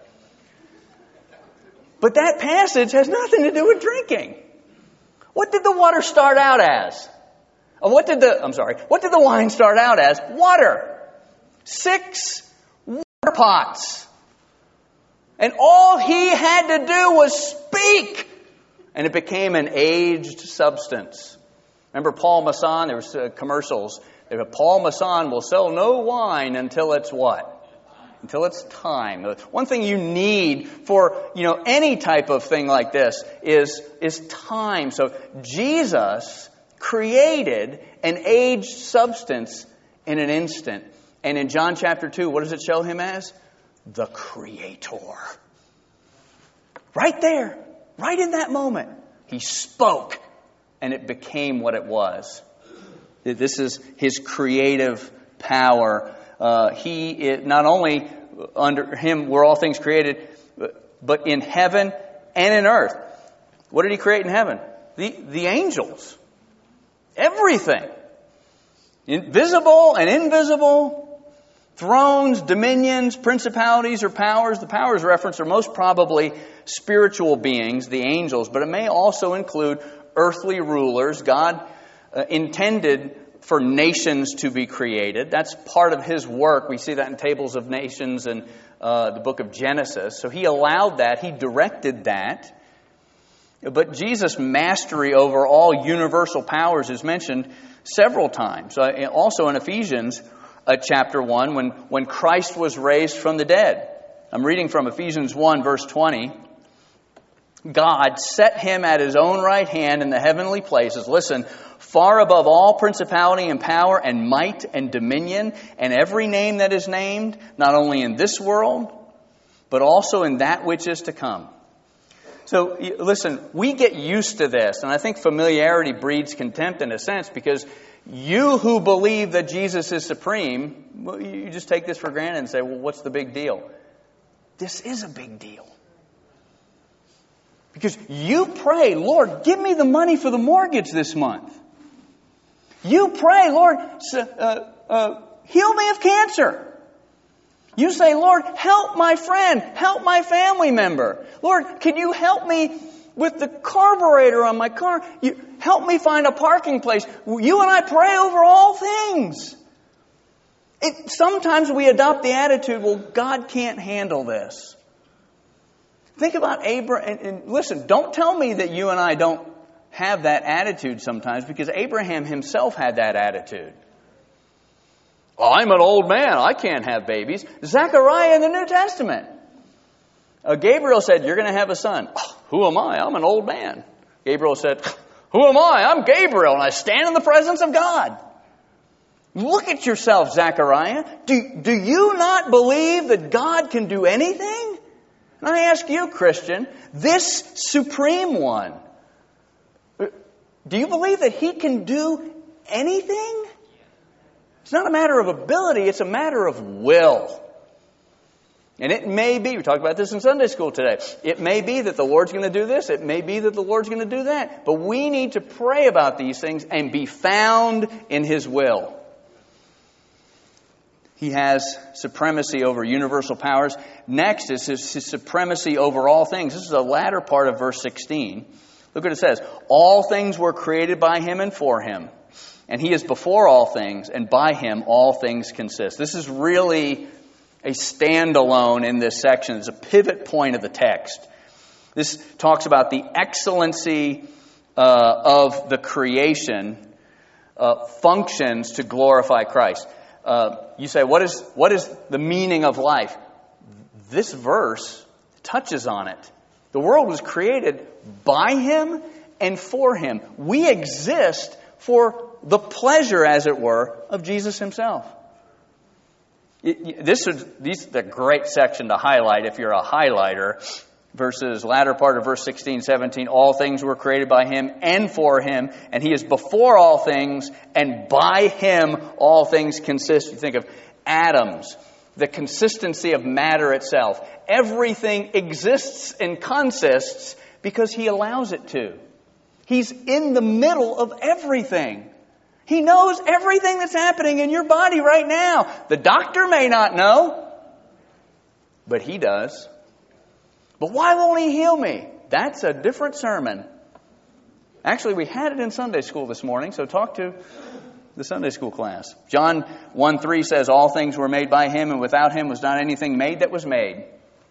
But that passage has nothing to do with drinking. What did the water start out as? Or what did the, I'm sorry, what did the wine start out as? Water. Six water pots. And all he had to do was speak. And it became an aged substance. Remember Paul Masson? There was uh, commercials. Paul Masson will sell no wine until it's what? Until it's time. One thing you need for, you know, any type of thing like this is, is time. So Jesus created an aged substance in an instant. And in John chapter two, what does it show Him as? The Creator. Right there. Right in that moment. He spoke and it became what it was. This is His creative power. Uh, he it, not only under Him were all things created, but in heaven and in earth. What did He create in heaven? The the angels, everything, visible and invisible, thrones, dominions, principalities, or powers. The powers referenced are most probably spiritual beings, the angels, but it may also include earthly rulers. God Uh, intended for nations to be created. That's part of His work. We see that in Tables of Nations and uh, the book of Genesis. So He allowed that. He directed that. But Jesus' mastery over all universal powers is mentioned several times. Uh, also in Ephesians uh, chapter one, when, when Christ was raised from the dead. I'm reading from Ephesians one, verse twenty. God set Him at His own right hand in the heavenly places. Listen, far above all principality and power and might and dominion and every name that is named, not only in this world, but also in that which is to come. So, listen, we get used to this, and I think familiarity breeds contempt in a sense, because you who believe that Jesus is supreme, well, you just take this for granted and say, well, what's the big deal? This is a big deal. Because you pray, Lord, give me the money for the mortgage this month. You pray, Lord, uh, uh, heal me of cancer. You say, Lord, help my friend, help my family member. Lord, can you help me with the carburetor on my car? You help me find a parking place. You and I pray over all things. It, sometimes we adopt the attitude, well, God can't handle this. Think about Abraham, and, and listen, don't tell me that you and I don't have that attitude sometimes, because Abraham himself had that attitude. Well, I'm an old man, I can't have babies. Zechariah in the New Testament. Uh, Gabriel said, you're going to have a son. Oh, who am I? I'm an old man. Gabriel said, who am I? I'm Gabriel, and I stand in the presence of God. Look at yourself, Zechariah. Do, do you not believe that God can do anything? And I ask you, Christian, this supreme one, do you believe that He can do anything? It's not a matter of ability, it's a matter of will. And it may be, we talked about this in Sunday school today, it may be that the Lord's going to do this, it may be that the Lord's going to do that. But we need to pray about these things and be found in His will. He has supremacy over universal powers. Next is his, his supremacy over all things. This is the latter part of verse sixteen. Look what it says. All things were created by Him and for Him. And He is before all things, and by Him all things consist. This is really a standalone in this section. It's a pivot point of the text. This talks about the excellency uh, of the creation uh, functions to glorify Christ. Uh, you say, what is what is the meaning of life? This verse touches on it. The world was created by Him and for Him. We exist for the pleasure, as it were, of Jesus Himself. It, this is these the great section to highlight if you're a highlighter. Verses latter part of verse sixteen, seventeen. All things were created by Him and for Him, and He is before all things, and by Him all things consist. You think of atoms, the consistency of matter itself. Everything exists and consists because He allows it to. He's in the middle of everything. He knows everything that's happening in your body right now. The doctor may not know, but He does. But why won't He heal me? That's a different sermon. Actually, we had it in Sunday school this morning, so talk to the Sunday school class. John one three says, all things were made by Him, and without Him was not anything made that was made.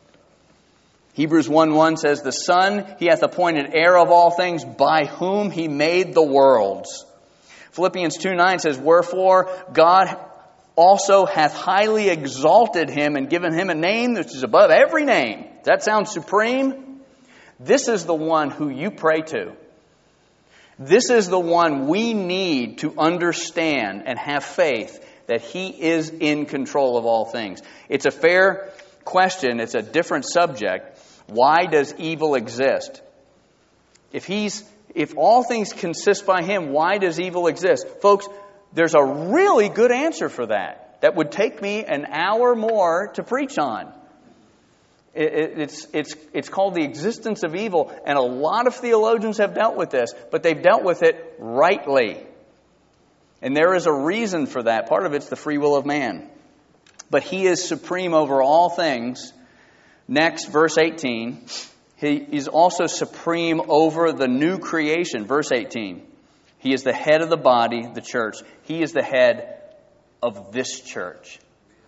Hebrews one one says, the Son He hath appointed heir of all things, by whom He made the worlds. Philippians two nine says, wherefore God also hath highly exalted Him and given Him a name which is above every name. Does that sound supreme? This is the one who you pray to. This is the one we need to understand and have faith that He is in control of all things. It's a fair question. It's a different subject. Why does evil exist? If He's, if all things consist by Him, why does evil exist? Folks, there's a really good answer for that. That would take me an hour more to preach on. It, it, it's, it's, it's called the existence of evil, and a lot of theologians have dealt with this, but they've dealt with it rightly. And there is a reason for that. Part of it's the free will of man. But He is supreme over all things. Next, verse eighteen. He is also supreme over the new creation. Verse eighteen. He is the head of the body, the church. He is the head of this church.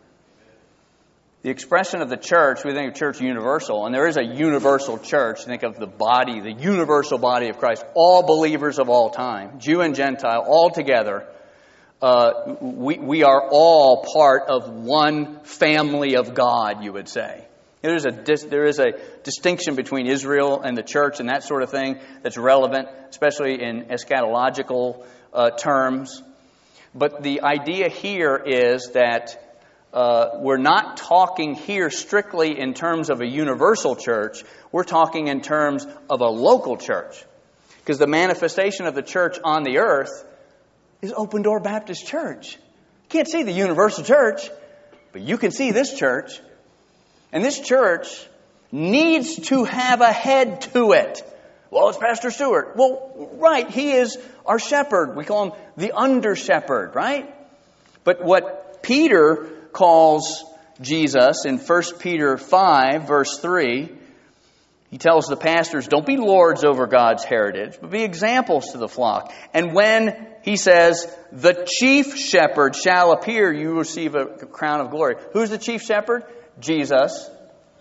The expression of the church, we think of church universal, and there is a universal church. Think of the body, the universal body of Christ. All believers of all time, Jew and Gentile, all together. Uh, we, we are all part of one family of God, you would say. There is a dis, there is a distinction between Israel and the church and that sort of thing that's relevant, especially in eschatological uh, terms. But the idea here is that uh, we're not talking here strictly in terms of a universal church. We're talking in terms of a local church. Because the manifestation of the church on the earth is Open Door Baptist Church. You can't see the universal church, but you can see this church. And this church needs to have a head to it. Well, it's Pastor Stewart. Well, right, he is our shepherd. We call him the under-shepherd, right? But what Peter calls Jesus in First Peter five, verse three, he tells the pastors, don't be lords over God's heritage, but be examples to the flock. And when he says, the chief shepherd shall appear, you receive a crown of glory. Who's the chief shepherd? Jesus.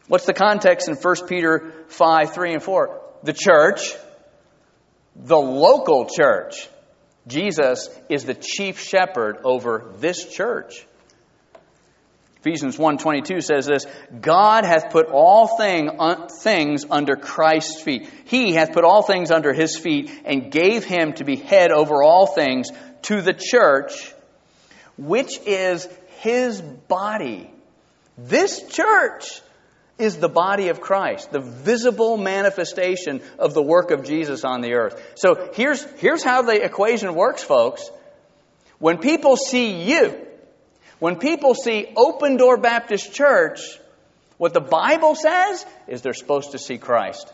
What's the context in First Peter five, three, and four? The church, the local church. Jesus is the chief shepherd over this church. Ephesians one twenty-two says this, God hath put all thing, un, things under Christ's feet. He hath put all things under His feet and gave Him to be head over all things to the church, which is His body. This church is the body of Christ, the visible manifestation of the work of Jesus on the earth. So here's, here's how the equation works, folks. When people see you, when people see Open Door Baptist Church, what the Bible says is they're supposed to see Christ.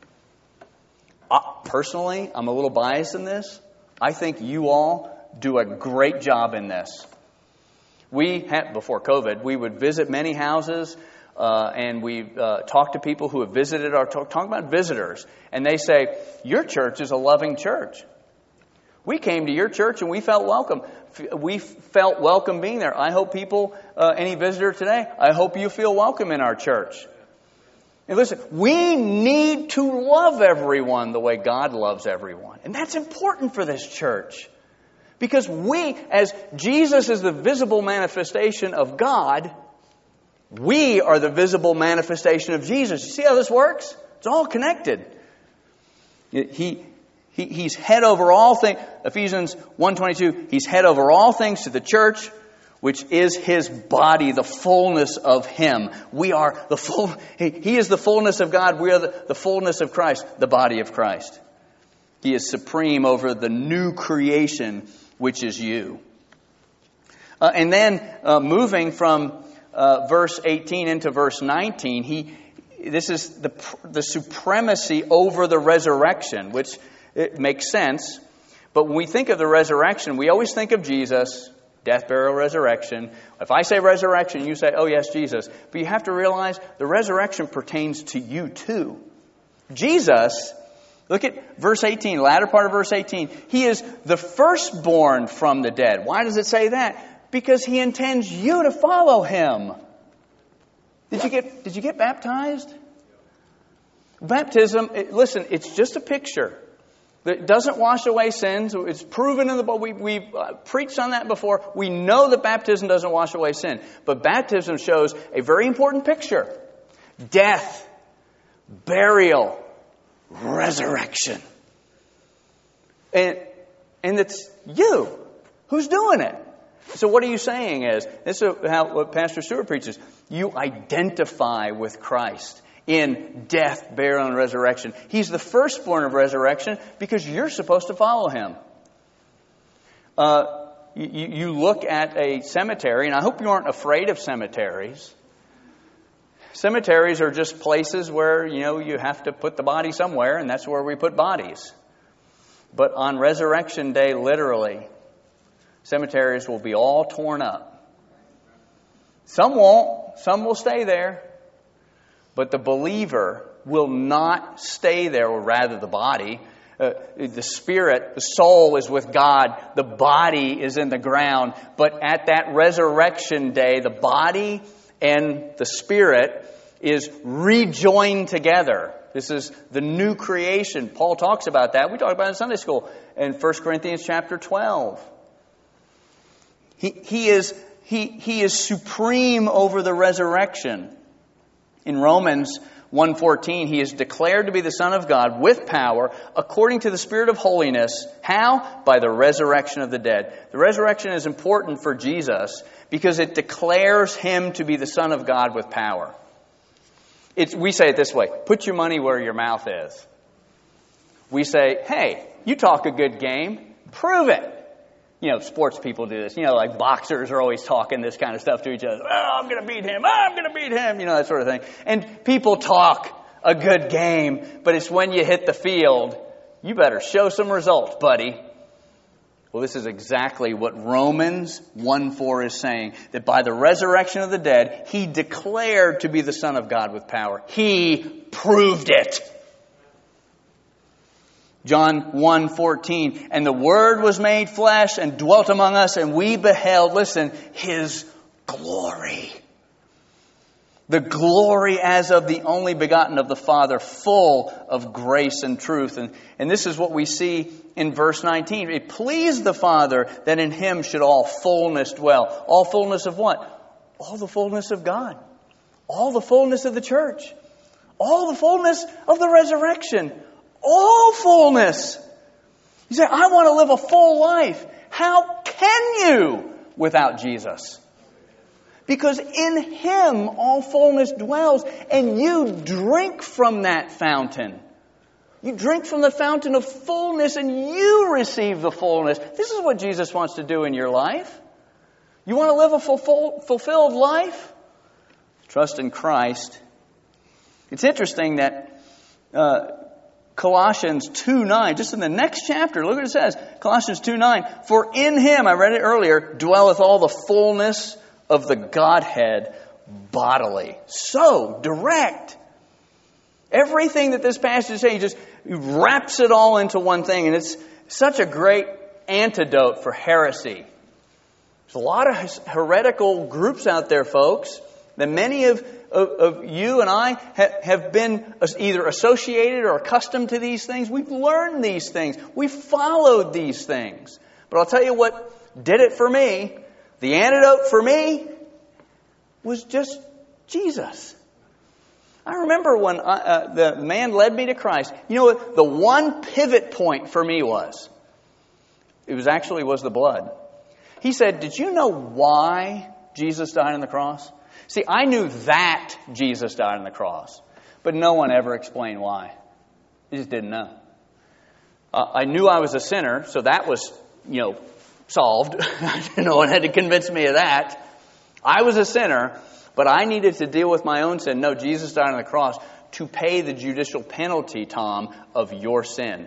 Uh, personally, I'm a little biased in this. I think you all do a great job in this. We had, before COVID, we would visit many houses, uh, and we uh, talk to people who have visited our, talk, talk about visitors, and they say, your church is a loving church. We came to your church and we felt welcome. We felt welcome being there. I hope people, uh, any visitor today, I hope you feel welcome in our church. And listen, we need to love everyone the way God loves everyone. And that's important for this church. Because we, as Jesus is the visible manifestation of God, we are the visible manifestation of Jesus. You see how this works? It's all connected. He, he He's head over all things. Ephesians one twenty-two, He's head over all things to the church, which is His body, the fullness of Him. We are the full, He, he is the fullness of God. We are the, the fullness of Christ, the body of Christ. He is supreme over the new creation, which is you. Uh, and then uh, moving from uh, verse eighteen into verse nineteen, he this is the the supremacy over the resurrection, which it makes sense. But when we think of the resurrection, we always think of Jesus, death, burial, resurrection. If I say resurrection, you say, oh yes, Jesus. But you have to realize the resurrection pertains to you too. Jesus, look at verse eighteen, latter part of verse eighteen. He is the firstborn from the dead. Why does it say that? Because He intends you to follow Him. Did you get, did you get baptized? Baptism, it, listen, it's just a picture. It doesn't wash away sins. It's proven in the book. We, we've uh, preached on that before. We know that baptism doesn't wash away sin. But baptism shows a very important picture. Death, burial, resurrection. And, and it's you who's doing it. So what are you saying is, this is how what Pastor Stewart preaches, you identify with Christ in death, burial, and resurrection. He's the firstborn of resurrection because you're supposed to follow Him. Uh, you, you look at a cemetery, and I hope you aren't afraid of cemeteries. Cemeteries are just places where, you know, you have to put the body somewhere, and that's where we put bodies. But on Resurrection Day, literally, cemeteries will be all torn up. Some won't. Some will stay there. But the believer will not stay there, or rather the body. Uh, the spirit, the soul is with God. The body is in the ground. But at that resurrection day, the body and the spirit is rejoined together. This is the new creation. Paul talks about that. We talked about it in Sunday school in First Corinthians chapter twelve. He, he is he, he is supreme over the resurrection. In Romans one fourteen, He is declared to be the Son of God with power according to the Spirit of holiness. How? By the resurrection of the dead. The resurrection is important for Jesus because it declares Him to be the Son of God with power. It's, we say it this way, put your money where your mouth is. We say, hey, you talk a good game, prove it. You know, sports people do this. You know, like boxers are always talking this kind of stuff to each other. Oh, I'm going to beat him. Oh, I'm going to beat him. You know, that sort of thing. And people talk a good game, but it's when you hit the field, you better show some results, buddy. Well, this is exactly what Romans one four is saying. That by the resurrection of the dead, He declared to be the Son of God with power. He proved it. John one fourteen, and the Word was made flesh and dwelt among us, and we beheld, listen, His glory. The glory as of the only begotten of the Father, full of grace and truth. And, and this is what we see in verse nineteen. It pleased the Father that in Him should all fullness dwell. All fullness of what? All the fullness of God. All the fullness of the church. All the fullness of the resurrection. All fullness. You say, I want to live a full life. How can you without Jesus? Because in Him all fullness dwells, and you drink from that fountain. You drink from the fountain of fullness, and you receive the fullness. This is what Jesus wants to do in your life. You want to live a fulfill, fulfilled life? Trust in Christ. It's interesting that uh, Colossians two nine, just in the next chapter, look what it says. Colossians two nine, for in Him, I read it earlier, dwelleth all the fullness of the Godhead bodily. So direct. Everything that this passage is saying, he just wraps it all into one thing. And it's such a great antidote for heresy. There's a lot of heretical groups out there, folks, that many of, of, of you and I ha, have been either associated or accustomed to these things. We've learned these things. We've followed these things. But I'll tell you what did it for me. The antidote for me was just Jesus. I remember when I, uh, the man led me to Christ. You know what the one pivot point for me was? It was actually was the blood. He said, did you know why Jesus died on the cross? See, I knew that Jesus died on the cross, but no one ever explained why. I just didn't know. Uh, I knew I was a sinner, so that was, you know, solved. No one had to convince me of that. I was a sinner, but I needed to deal with my own sin. No, Jesus died on the cross to pay the judicial penalty, Tom, of your sin.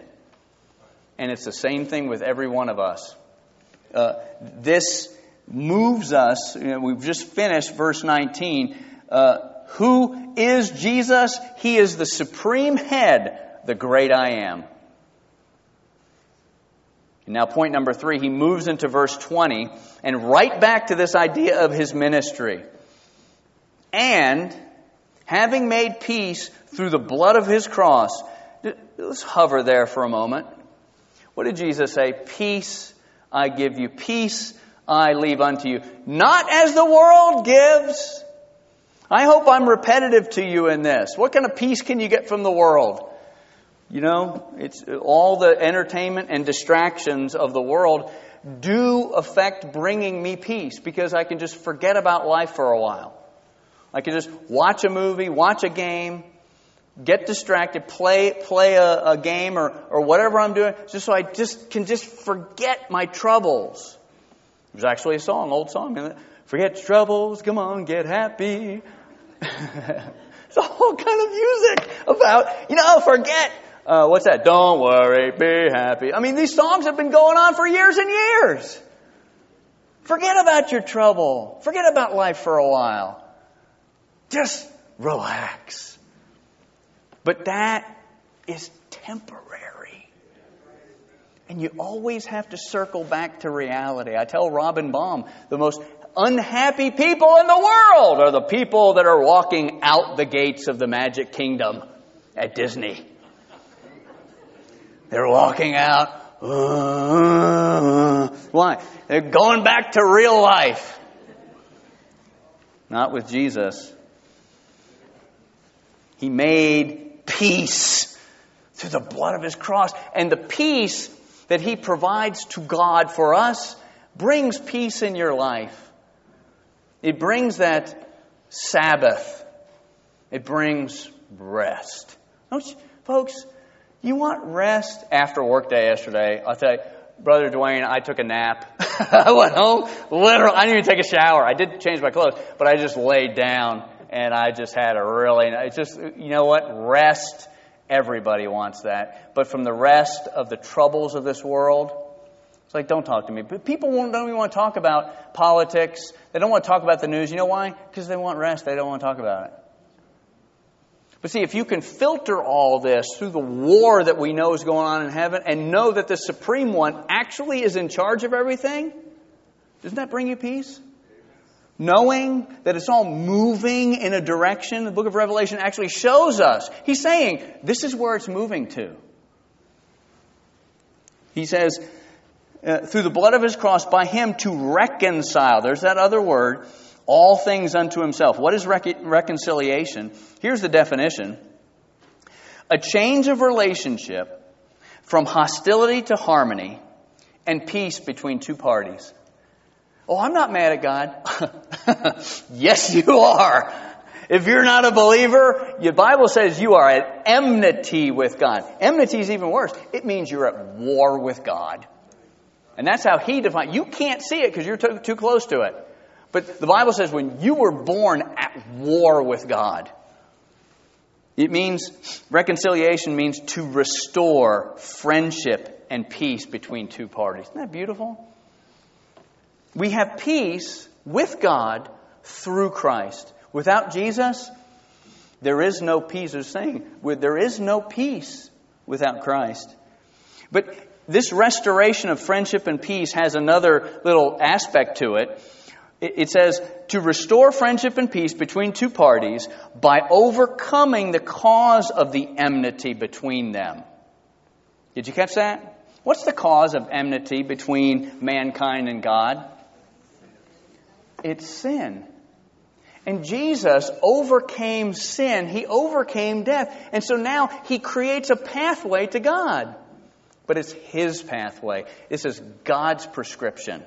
And it's the same thing with every one of us. Uh, this moves us. You know, we've just finished verse nineteen. Uh, who is Jesus? He is the supreme head, the great I am. Now, point number three, he moves into verse twenty and right back to this idea of His ministry. And having made peace through the blood of His cross. Let's hover there for a moment. What did Jesus say? Peace I give you. Peace I leave unto you. Not as the world gives. I hope I'm repetitive to you in this. What kind of peace can you get from the world? You know, it's all the entertainment and distractions of the world do affect bringing me peace because I can just forget about life for a while. I can just watch a movie, watch a game, get distracted, play play a, a game or, or whatever I'm doing, just so I just can just forget my troubles. There's actually a song, old song, forget your troubles, come on, get happy. It's a whole kind of music about, you know, forget. Uh, what's that? Don't worry, be happy. I mean, these songs have been going on for years and years. Forget about your trouble. Forget about life for a while. Just relax. But that is temporary. And you always have to circle back to reality. I tell Robin Baum, the most unhappy people in the world are the people that are walking out the gates of the Magic Kingdom at Disney. They're walking out. Uh, why? They're going back to real life. Not with Jesus. He made peace through the blood of His cross. And the peace that He provides to God for us brings peace in your life. It brings that Sabbath. It brings rest. Don't you, folks? You want rest after work day yesterday? I'll tell you, Brother Dwayne, I took a nap. I went home, literally, I didn't even take a shower. I did change my clothes, but I just laid down and I just had a really, it's just, you know what? Rest, everybody wants that. But from the rest of the troubles of this world, it's like, don't talk to me. But people won't, don't even want to talk about politics. They don't want to talk about the news. You know why? Because they want rest. They don't want to talk about it. But see, if you can filter all this through the war that we know is going on in heaven and know that the Supreme One actually is in charge of everything, doesn't that bring you peace? knowing that it's all moving in a direction. The book of Revelation actually shows us. He's saying, this is where it's moving to. He says, uh, through the blood of his cross, by him to reconcile. There's that other word. All things unto himself. What is rec- reconciliation? Here's the definition. A change of relationship from hostility to harmony and peace between two parties. Oh, I'm not mad at God. Yes, you are. If you're not a believer, your Bible says you are at enmity with God. Enmity is even worse. It means you're at war with God. And that's how he defines. You can't see it because you're too, too close to it. But the Bible says when you were born at war with God, it means, reconciliation means to restore friendship and peace between two parties. Isn't that beautiful? We have peace with God through Christ. Without Jesus, there is no peace. They're saying, there is no peace without Christ. But this restoration of friendship and peace has another little aspect to it. It says, to restore friendship and peace between two parties by overcoming the cause of the enmity between them. Did you catch that? What's the cause of enmity between mankind and God? It's sin. And Jesus overcame sin. He overcame death. And so now He creates a pathway to God. But it's His pathway. This is God's prescription.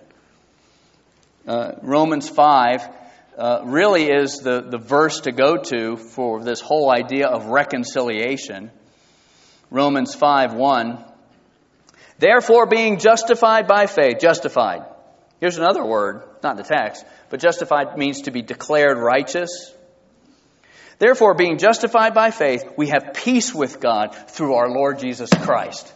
Uh, Romans five uh, really is the, the verse to go to for this whole idea of reconciliation. Romans five one. Therefore, being justified by faith, justified. Here's another word, not in the text, but justified means to be declared righteous. Therefore, being justified by faith, we have peace with God through our Lord Jesus Christ.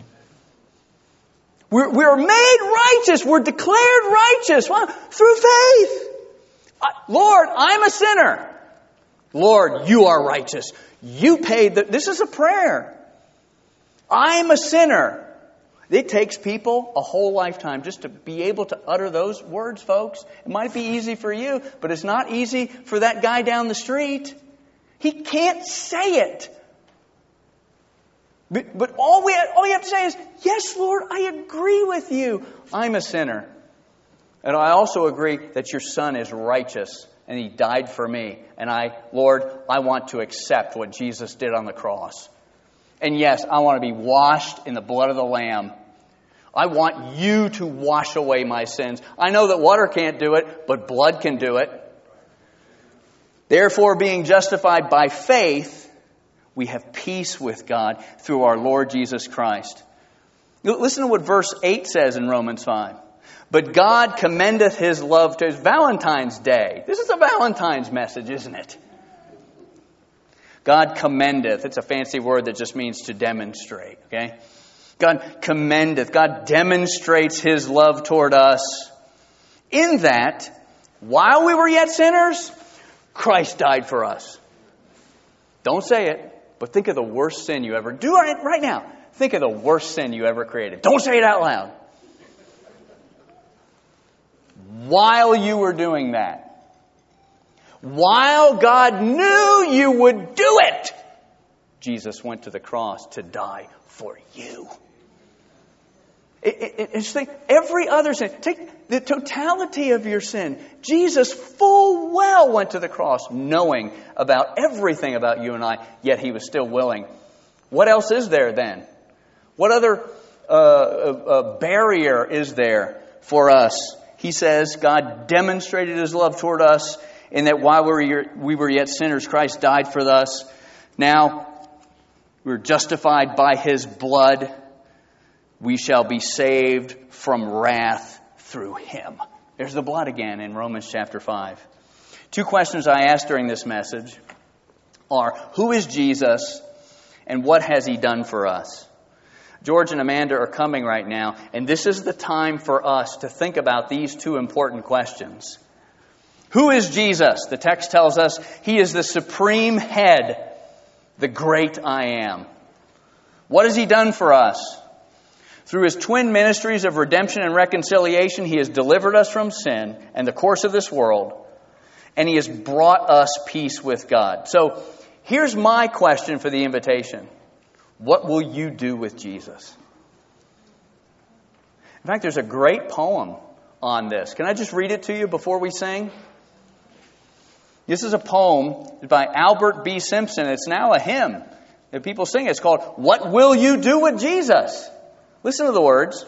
We're, we're made righteous. We're declared righteous. Well, through faith. Uh, Lord, I'm a sinner. Lord, you are righteous. You paid the... This is a prayer. I'm a sinner. It takes people a whole lifetime just to be able to utter those words, folks. It might be easy for you, but it's not easy for that guy down the street. He can't say it. But, but all we have, all you have to say is, yes, Lord, I agree with you. I'm a sinner. And I also agree that your Son is righteous and He died for me. And I, Lord, I want to accept what Jesus did on the cross. And yes, I want to be washed in the blood of the Lamb. I want you to wash away my sins. I know that water can't do it, but blood can do it. Therefore, being justified by faith, we have peace with God through our Lord Jesus Christ. Listen to what verse eight says in Romans five. But God commendeth His love to His Valentine's Day. This is a Valentine's message, isn't it? God commendeth. It's a fancy word that just means to demonstrate. Okay? God commendeth. God demonstrates His love toward us in that while we were yet sinners, Christ died for us. Don't say it. But think of the worst sin you ever... Do it right now. Think of the worst sin you ever created. Don't say it out loud. While you were doing that, while God knew you would do it, Jesus went to the cross to die for you. It, it, it's like every other sin. Take the totality of your sin. Jesus full well went to the cross knowing about everything about you and I, yet He was still willing. What else is there then? What other uh, uh, barrier is there for us? He says God demonstrated His love toward us in that while we were, we were yet sinners, Christ died for us. Now we're justified by His blood. We shall be saved from wrath through Him. There's the blood again in Romans chapter five. Two questions I asked during this message are, who is Jesus and what has He done for us? George and Amanda are coming right now, and this is the time for us to think about these two important questions. Who is Jesus? The text tells us He is the supreme head, the great I am. What has He done for us? Through His twin ministries of redemption and reconciliation, He has delivered us from sin and the course of this world and He has brought us peace with God. So here's my question for the invitation. What will you do with Jesus? In fact, there's a great poem on this. Can I just read it to you before we sing? This is a poem by Albert B. Simpson. It's now a hymn that people sing. It's called, What Will You Do with Jesus? Listen to the words.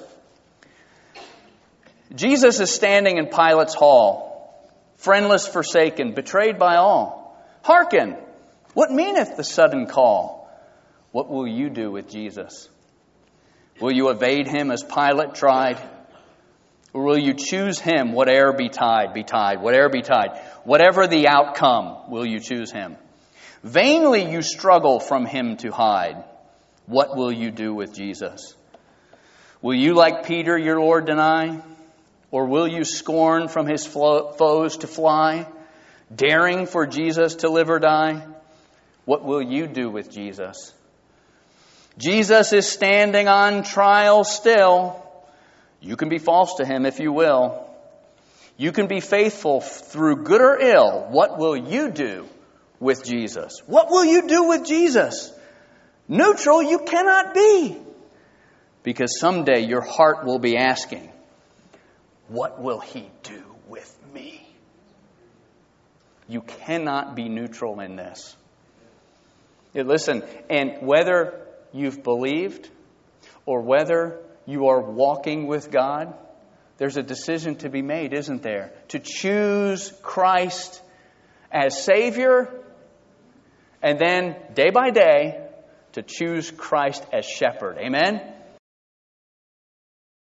Jesus is standing in Pilate's hall, friendless, forsaken, betrayed by all. Hearken, what meaneth the sudden call? What will you do with Jesus? Will you evade Him as Pilate tried? Or will you choose Him, whate'er betide, betide, whate'er betide? Whatever the outcome, will you choose Him? Vainly you struggle from Him to hide. What will you do with Jesus? Will you, like Peter, your Lord deny? Or will you scorn from His foes to fly, daring for Jesus to live or die? What will you do with Jesus? Jesus is standing on trial still. You can be false to Him if you will. You can be faithful through good or ill. What will you do with Jesus? What will you do with Jesus? Neutral you cannot be. Because someday your heart will be asking, what will He do with me? You cannot be neutral in this. Yeah, listen, and whether you've believed or whether you are walking with God, there's a decision to be made, isn't there? To choose Christ as Savior, and then day by day to choose Christ as Shepherd. Amen?